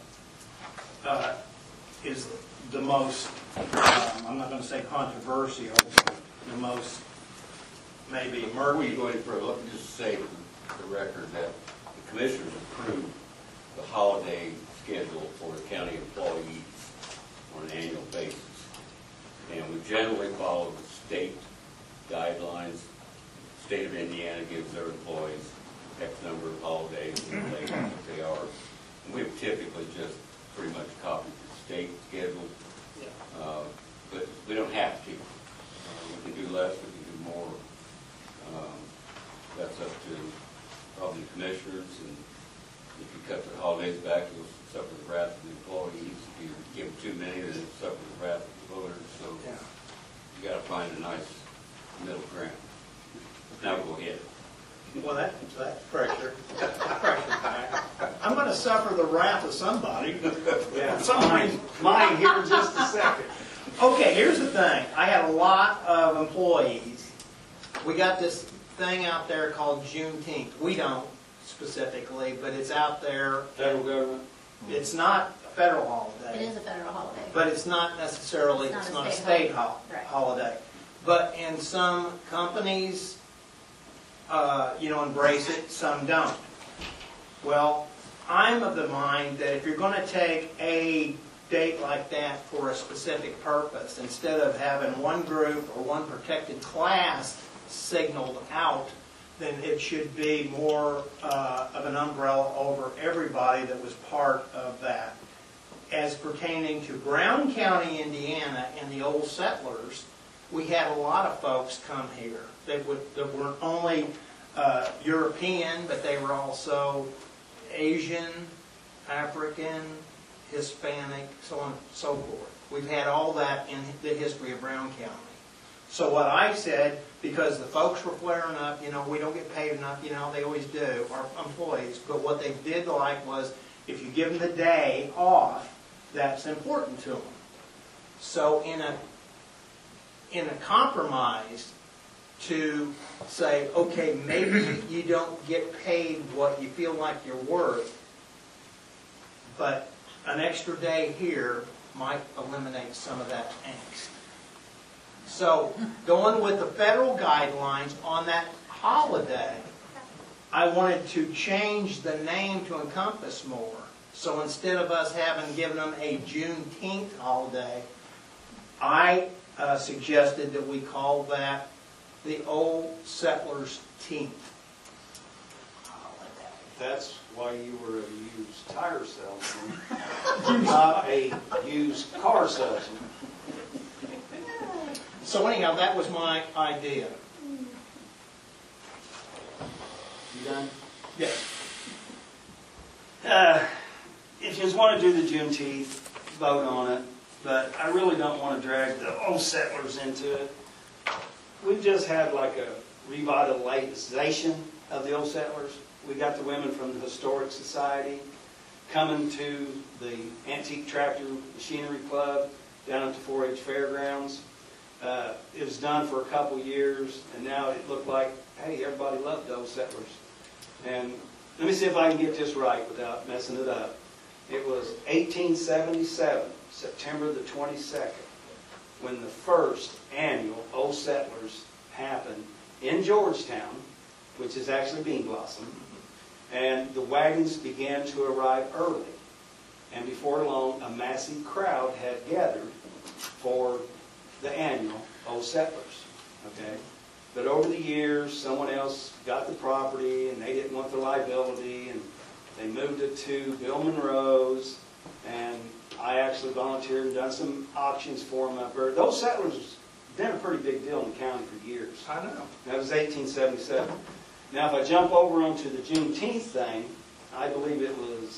is the most, I'm not going to say controversial, but the most maybe Before we murky. go any further, let me just say for the record that the commissioners approved the holiday schedule for the county employees on an annual basis. And we generally follow the state guidelines. The state of Indiana gives their employees X number of holidays and they know what they are. And we've typically just pretty much copied the state schedule. But we don't have to. We can do less, we can do more. That's up to probably the commissioners, and if you cut the holidays back, you'll suffer the wrath of the employees. If you give them too many, then you'll suffer the wrath of the voters. So you got to find a nice middle ground. Now go ahead. Well, that's pressure. Pressure back. I'm going to suffer the wrath of somebody. Yeah, mine here in just a second. Okay, here's the thing. I had a lot of employees. We got this thing out there called Juneteenth. We don't specifically, but it's out there. Federal government? It's not a federal holiday. It is a federal holiday. But it's not necessarily, It's it's not not a a state state Right. holiday. But in some companies, embrace it, some don't. Well, I'm of the mind that if you're going to take a date like that for a specific purpose, instead of having one group or one protected class signaled out, then it should be more of an umbrella over everybody that was part of that. As pertaining to Brown County, Indiana, and the old settlers, we had a lot of folks come here. That weren't only European, but they were also Asian, African, Hispanic, so on and so forth. We've had all that in the history of Brown County. So what I said, because the folks were flaring up, we don't get paid enough, they always do, our employees, but what they did like was, if you give them the day off, that's important to them. So in a compromise to say, okay, maybe you don't get paid what you feel like you're worth, but an extra day here might eliminate some of that angst. So going with the federal guidelines on that holiday, I wanted to change the name to encompass more. So instead of us giving them a Juneteenth holiday, I suggested that we call that the Old Settlers' Teenth holiday. That's why you were a used tire salesman, not a used car salesman. So anyhow, that was my idea. You done? Yes. If you just want to do the Juneteenth, vote on it, but I really don't want to drag the Old Settlers into it. We've just had like a revitalization of the Old Settlers. We got the women from the Historic Society coming to the Antique Tractor Machinery Club down at the 4-H Fairgrounds. It was done for a couple years, and now it looked like, hey, everybody loved the Old Settlers. And let me see if I can get this right without messing it up. It was 1877, September the 22nd, when the first annual Old Settlers happened in Georgetown, which is actually Bean Blossom, and the wagons began to arrive early. And before long, a massive crowd had gathered for the annual Old Settlers. Okay? But over the years, someone else got the property, and they didn't want the liability, and they moved it to Bill Monroe's, and I actually volunteered and done some auctions for them up there. Those settlers been a pretty big deal in the county for years. I know. That was 1877. Now, if I jump over onto the Juneteenth thing, I believe it was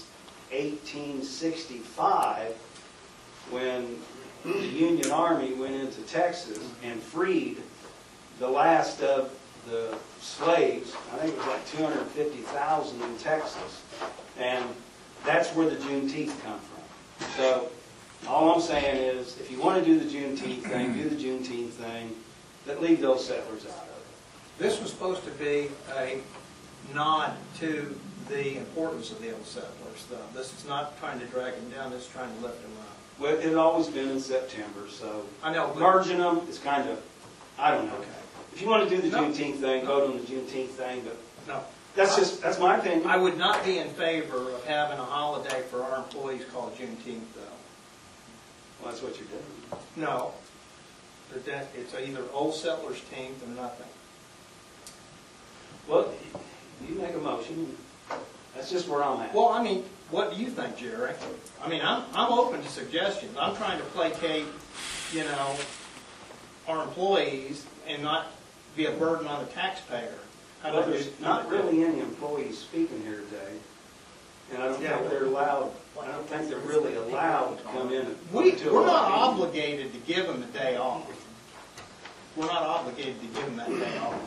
1865 when the Union Army went into Texas and freed the last of the slaves. I think it was like 250,000 in Texas. And that's where the Juneteenth come from. So all I'm saying is, if you want to do the Juneteenth thing, do the Juneteenth thing, but leave those settlers out of it. This was supposed to be a nod to the importance of the Old Settlers, though. This is not trying to drag them down, this is trying to lift them up. Well, it had always been in September, so I know, but- merging them is kind of, I don't know. Okay. If you want to do the No. Juneteenth thing, vote on the Juneteenth thing, but No. that's my opinion. I would not be in favor of having a holiday for our employees called Juneteenth, though. Well, that's what you're doing. No. It's either Old Settlers' Teenth or nothing. Well, you make a motion. That's just where I'm at. Well, I mean, what do you think, Jerry? I mean, I'm open to suggestions. I'm trying to placate, our employees and not be a burden on the taxpayer. Well, there's not really any employees speaking here today, and I don't think they're allowed. I don't think they're really allowed to come in. We're not obligated to give them a day off. We're not obligated to give them that day off.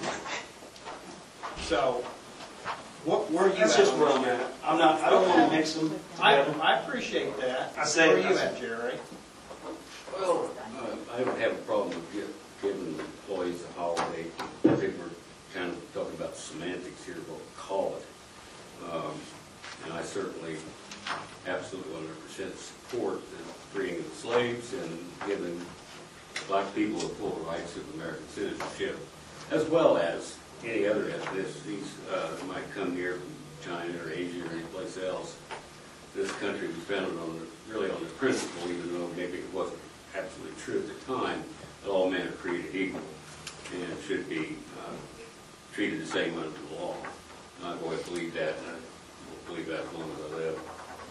So, where are you at? That's just where I'm at. I don't want to mix them. I appreciate that. Where are you at, Jerry? Well, I don't have a problem with giving the employees a holiday. I think we're kind of talking about semantics here, what we call it. And I certainly absolutely 100% support the freeing of the slaves and giving black people the full rights of American citizenship, as well as any other ethnicities that might come here from China or Asia or anyplace else. This country was founded on the principle, even though maybe it wasn't absolutely true at the time, that all men are created equal and should be treated the same under the law. And I've always believed that, and I will believe that as long as I live.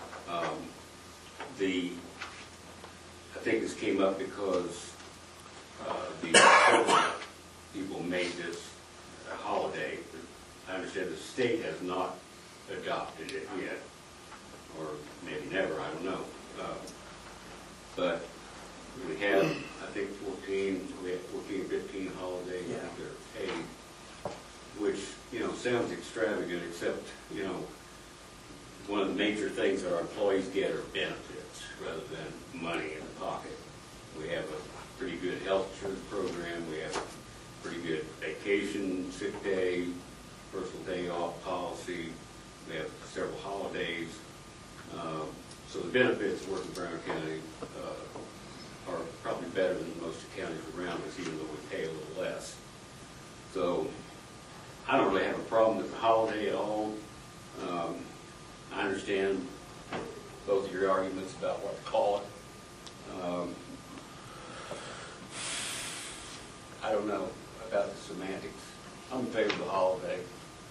I think this came up because the people made this a holiday. I understand the state has not adopted it yet, or maybe never, I don't know. But we have, I think, 14 or 15 holidays that are paid, which, sounds extravagant, except, one of the major things that our employees get are benefits rather than money in the pocket. We have a pretty good health insurance program. We have a pretty good vacation, sick day, personal day off policy. We have several holidays. So benefits working Brown County are probably better than most counties around us, even though we pay a little less. So I don't really have a problem with the holiday at all. I understand both of your arguments about what to call it. I don't know about the semantics. I'm in favor of the holiday.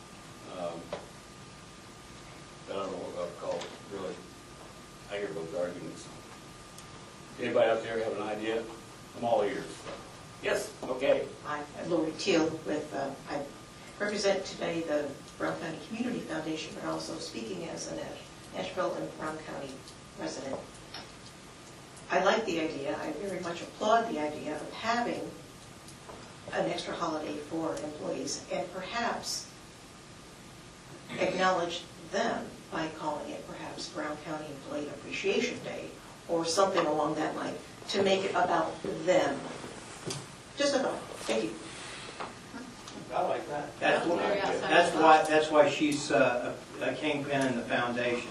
But I don't know what I'd call it, really. I hear both arguments. Anybody out there have an idea? I'm all ears. Yes, okay. I'm Lori Teal with, I represent today the Brown County Community Foundation, but also speaking as an Nashville and Brown County resident. I like the idea, I very much applaud the idea of having an extra holiday for employees and perhaps acknowledge them by calling it perhaps Brown County Employee Appreciation Day or something along that line to make it about them. Just a thought. Thank you. I like that. That's why she's a kingpin in the foundation.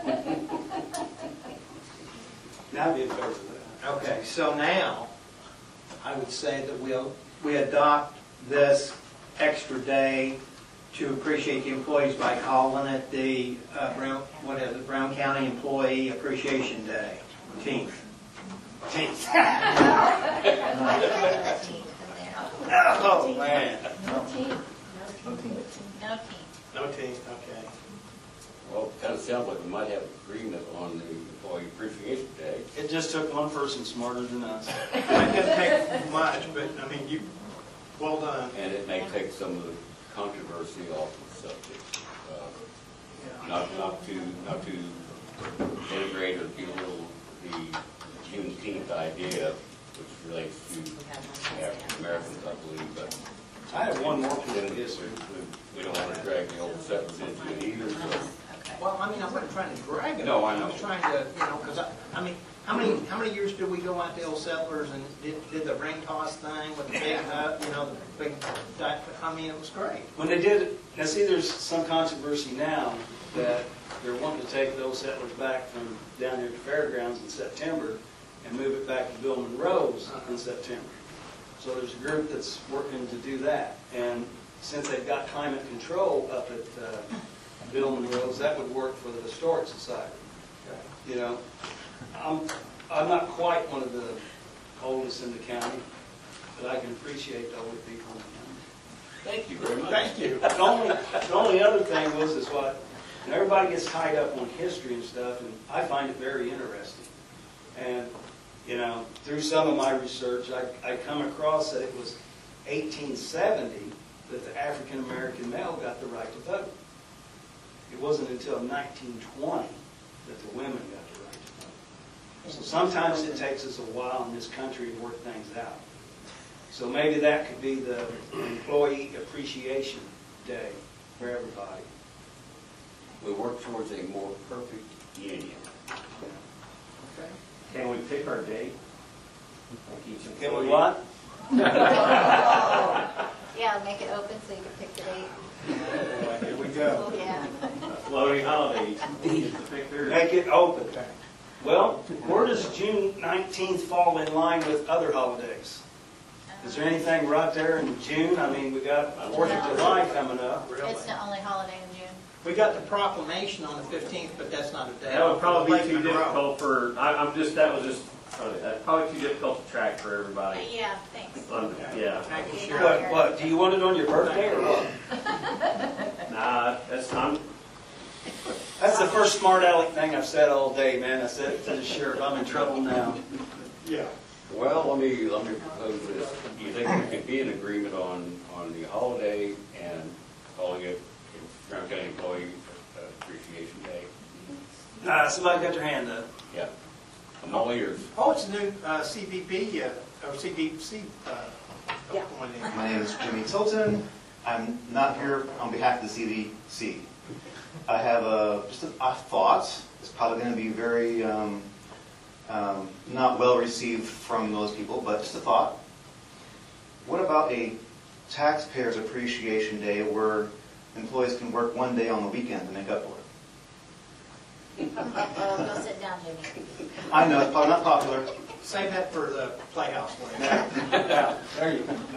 Now I'd be in favor of that. Okay, so now, I would say that we adopt this extra day to appreciate the employees by calling it the Brown County Employee Appreciation Day. 10th. Oh, man. No teeth, okay. Well, it kind of sounds like we might have agreement on the Employee Appreciation Day. It just took one person smarter than us. It doesn't take much, but, I mean, well done. And it may take some of the controversy off the subject. Not to integrate or belittle the Juneteenth idea, which relates to African Americans, I believe, but I have one more piece of history. we don't want to drag the old settlers into it either. So. Well, I mean, I wasn't trying to drag it. No, I know. I was trying to, because I mean, how many years did we go out to Old Settlers and did the ring toss thing with the big nut, the big, I mean, it was great. When they did, now see, there's some controversy now that they're wanting to take the Old Settlers back from down here to Fairgrounds in September and move it back to Bill Monroe's in September. So there's a group that's working to do that. And since they've got climate control up at Bill Monroe's, that would work for the Historic Society. I'm not quite one of the oldest in the county, but I can appreciate the older people in the county. Thank you very much. Thank you. The only other thing is what, and everybody gets tied up on history and stuff, and I find it very interesting. And, through some of my research, I come across that it was 1870 that the African American male got the right to vote. It wasn't until 1920 that the women got the right to vote. So sometimes it takes us a while in this country to work things out. So maybe that could be the Employee Appreciation Day for everybody. We work towards a more perfect union. Okay. Can we pick our date? Can we what? Yeah, make it open so you can pick the date. Here we go. Yeah. Floating holidays. Make it open. Well, where does June 19th fall in line with other holidays? Is there anything right there in June? I mean, we got 4th of July coming up. It's the only holiday in June. We got the proclamation on the 15th, but that's not a day. That would probably be too Monroe. difficult for, probably too difficult to track for everybody. Yeah, thanks. Yeah. What, do you want it on your birthday or what? Nah, That's the first smart aleck thing I've said all day, man. I said it to the sheriff. I'm in trouble now. Yeah. Well, let me propose this. Do you think we could be in agreement on the holiday and calling it Brown County Employee Appreciation Day? Somebody got their hand up. Yeah. I'm all ears. Oh, it's a new CVP, or CVC. My name is Jimmy Tilton. I'm not here on behalf of the CVC. I have just a thought. It's probably going to be very not well received from those people, but just a thought. What about a taxpayers appreciation day where employees can work one day on the weekend to make up for it? Go sit down, Jimmy. I know, it's probably not popular. Save that for the playhouse one. Yeah, there you go.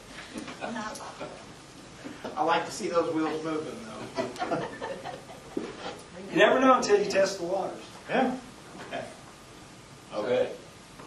I like to see those wheels moving, though. You never know until you test the waters. Yeah. Okay.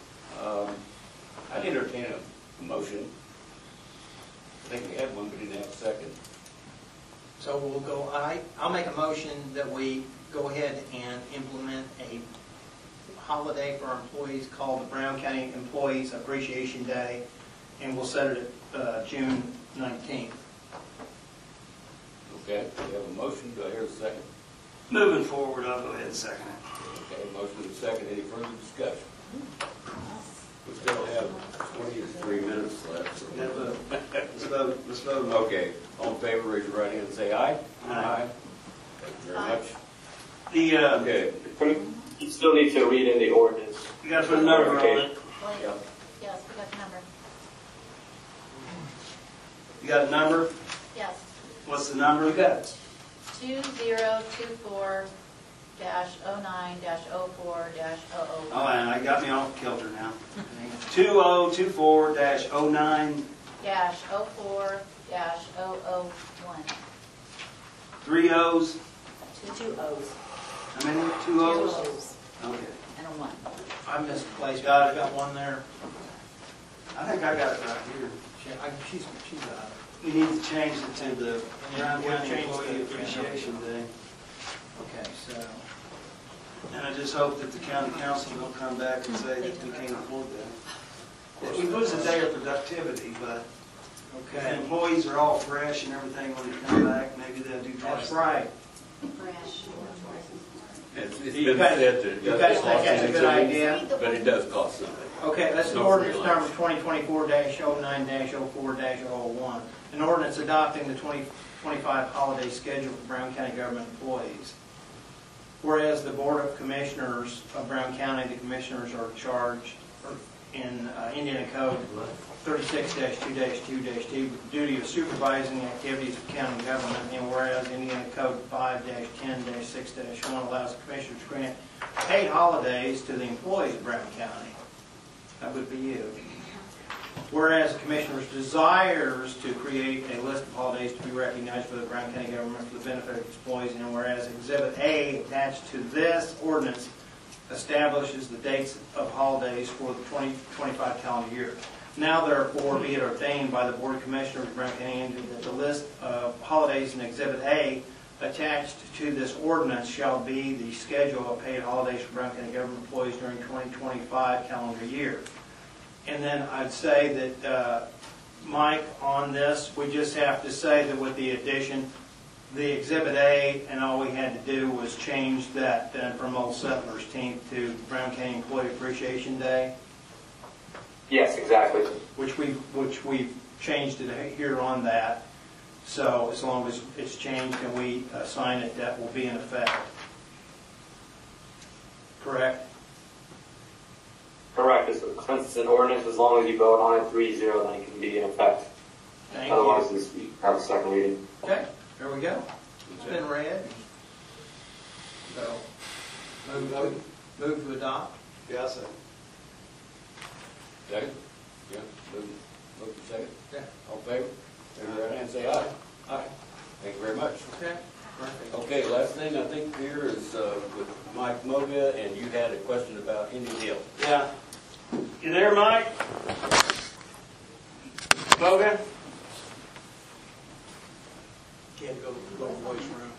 I'd entertain a motion. I think we had one, but didn't have a second. So we'll go, I'll make a motion that we go ahead and implement a holiday for our employees called the Brown County Employees Appreciation Day, and we'll set it at June 19th. Okay, we have a motion. Do I hear a second? Moving forward, I'll go ahead and second it. Okay, motion and second. Any further discussion? We still have 23 minutes left. Let's vote. Okay, all in favor, raise your right hand and say aye. Aye. Thank you very much. The, Okay. You still need to read in the ordinance. you got to put a number on it. Yeah. Yes, we got the number. You got a number? Yes. What's the number? You got it. 2024-09-04-001. Oh, and I got me off kilter now. 2024-09, -04-001. 3 O's. Two O's. How many? 2 O's? Okay. And a 1. I misplaced, I got one there. I think I got it right here. She's got it. We need to change it to the Brown We'll County change Employee the- Appreciation Day. Okay, so, And I just hope that the county council don't come back and say that we can't afford that. We lose a day of productivity, but if the okay. employees are all fresh and everything when they come back, maybe they'll do twice. That's right. It's You been guys- said that it you does guys cost think that's a good something, idea? but it does cost something. Okay, that's No ordinance free number lunch. 2024-09-04-001. An ordinance adopting the 2025 holiday schedule for Brown County government employees. Whereas the Board of Commissioners of Brown County, the commissioners are charged in Indiana Code 36-2-2-2 with the duty of supervising the activities of county government, and whereas Indiana Code 5-10-6-1 allows the commissioners to grant paid holidays to the employees of Brown County. That would be you. Whereas the Commissioners desires to create a list of holidays to be recognized by the Brown County government for the benefit of its employees, and whereas Exhibit A attached to this ordinance establishes the dates of holidays for the 2025 calendar year. Now therefore be it ordained by the Board of Commissioners of Brown County that the list of holidays in Exhibit A attached to this ordinance shall be the schedule of paid holidays for Brown County government employees during 2025 calendar year. And then I'd say that, Mike, on this, we just have to say that with the addition, the Exhibit A, and all we had to do was change that from Old Settlers' 10th to Brown County Employee Appreciation Day, Yes, exactly. which we've changed it here on that. So as long as it's changed and we assign it, that will be in effect. Correct? Correct. Since it's an ordinance, as long as you vote on it 3-0, then it can be in effect. Thank you. Otherwise, it's have a second reading. Okay, there we go. It's been read. So, move to adopt. Yeah, I'll say. Second? Yeah, move to second. Yeah. All in favor? Raise your right hand and say aye. Aye. Thank you very much. Okay, perfect. Okay, last thing I think here is with Mike Moga, and you had a question about Indian Hill. Yeah. You there, Mike? Bogan? Can't go to the little voice room.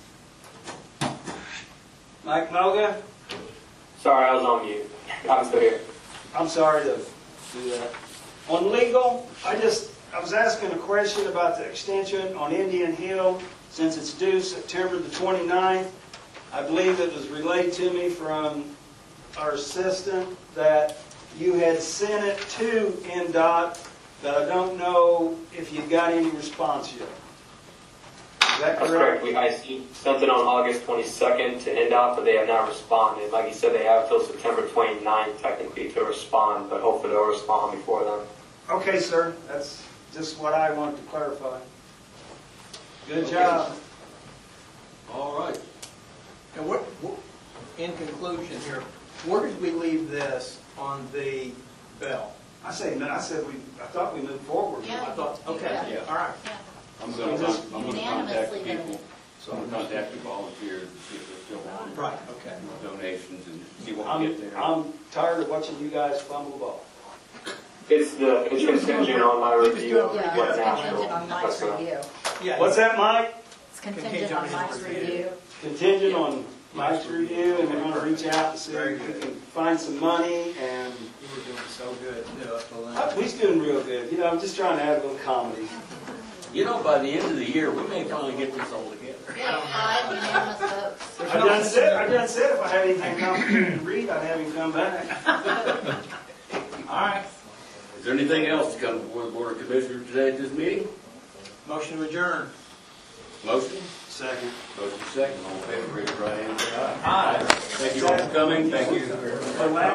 Mike Moga? Sorry, I was on mute. I'm still here. I'm sorry to do that. On legal, I was asking a question about the extension on Indian Hill, since it's due September the 29th. I believe it was relayed to me from our assistant that you had sent it to NDOT, but I don't know if you got any response yet. Is that That's correct? correct. I sent it on August 22nd to NDOT, but they have not responded. Like you said, they have till September 29th technically to respond, but hopefully they'll respond before then. Okay, sir. That's just what I wanted to clarify. Good job. All right. And what, in conclusion here, where did we leave this on the bill? I thought we moved forward. Yeah. I thought, okay, Yeah. all right. Yeah. I'm gonna contact Unanimously people, voted. so I'm gonna contact the volunteers and see if they're still on Right, okay. donations and see what we get there. I'm tired of watching you guys fumble the ball. It's contingent on my review of Yeah, what it's Nashville. contingent on Mike's review. Yeah. What's that, Mike? It's contingent on Mike's review. Contingent on Mike's review, and we're gonna reach out to see if we can find some money, and You were doing so good, up to Lynn. we's doing real good. You know, I'm just trying to add a little comedy. You know, by the end of the year, we may finally get this all together. We had 5 unanimous votes. I done said if I had anything complicated to read, I'd have him come back. All right, Is there anything else to come before the Board of Commissioners today at this meeting? motion to adjourn. Motion? Second. Motion second. All in favor, raise your right hand and say aye. Aye. Thank you all for coming. Thank you.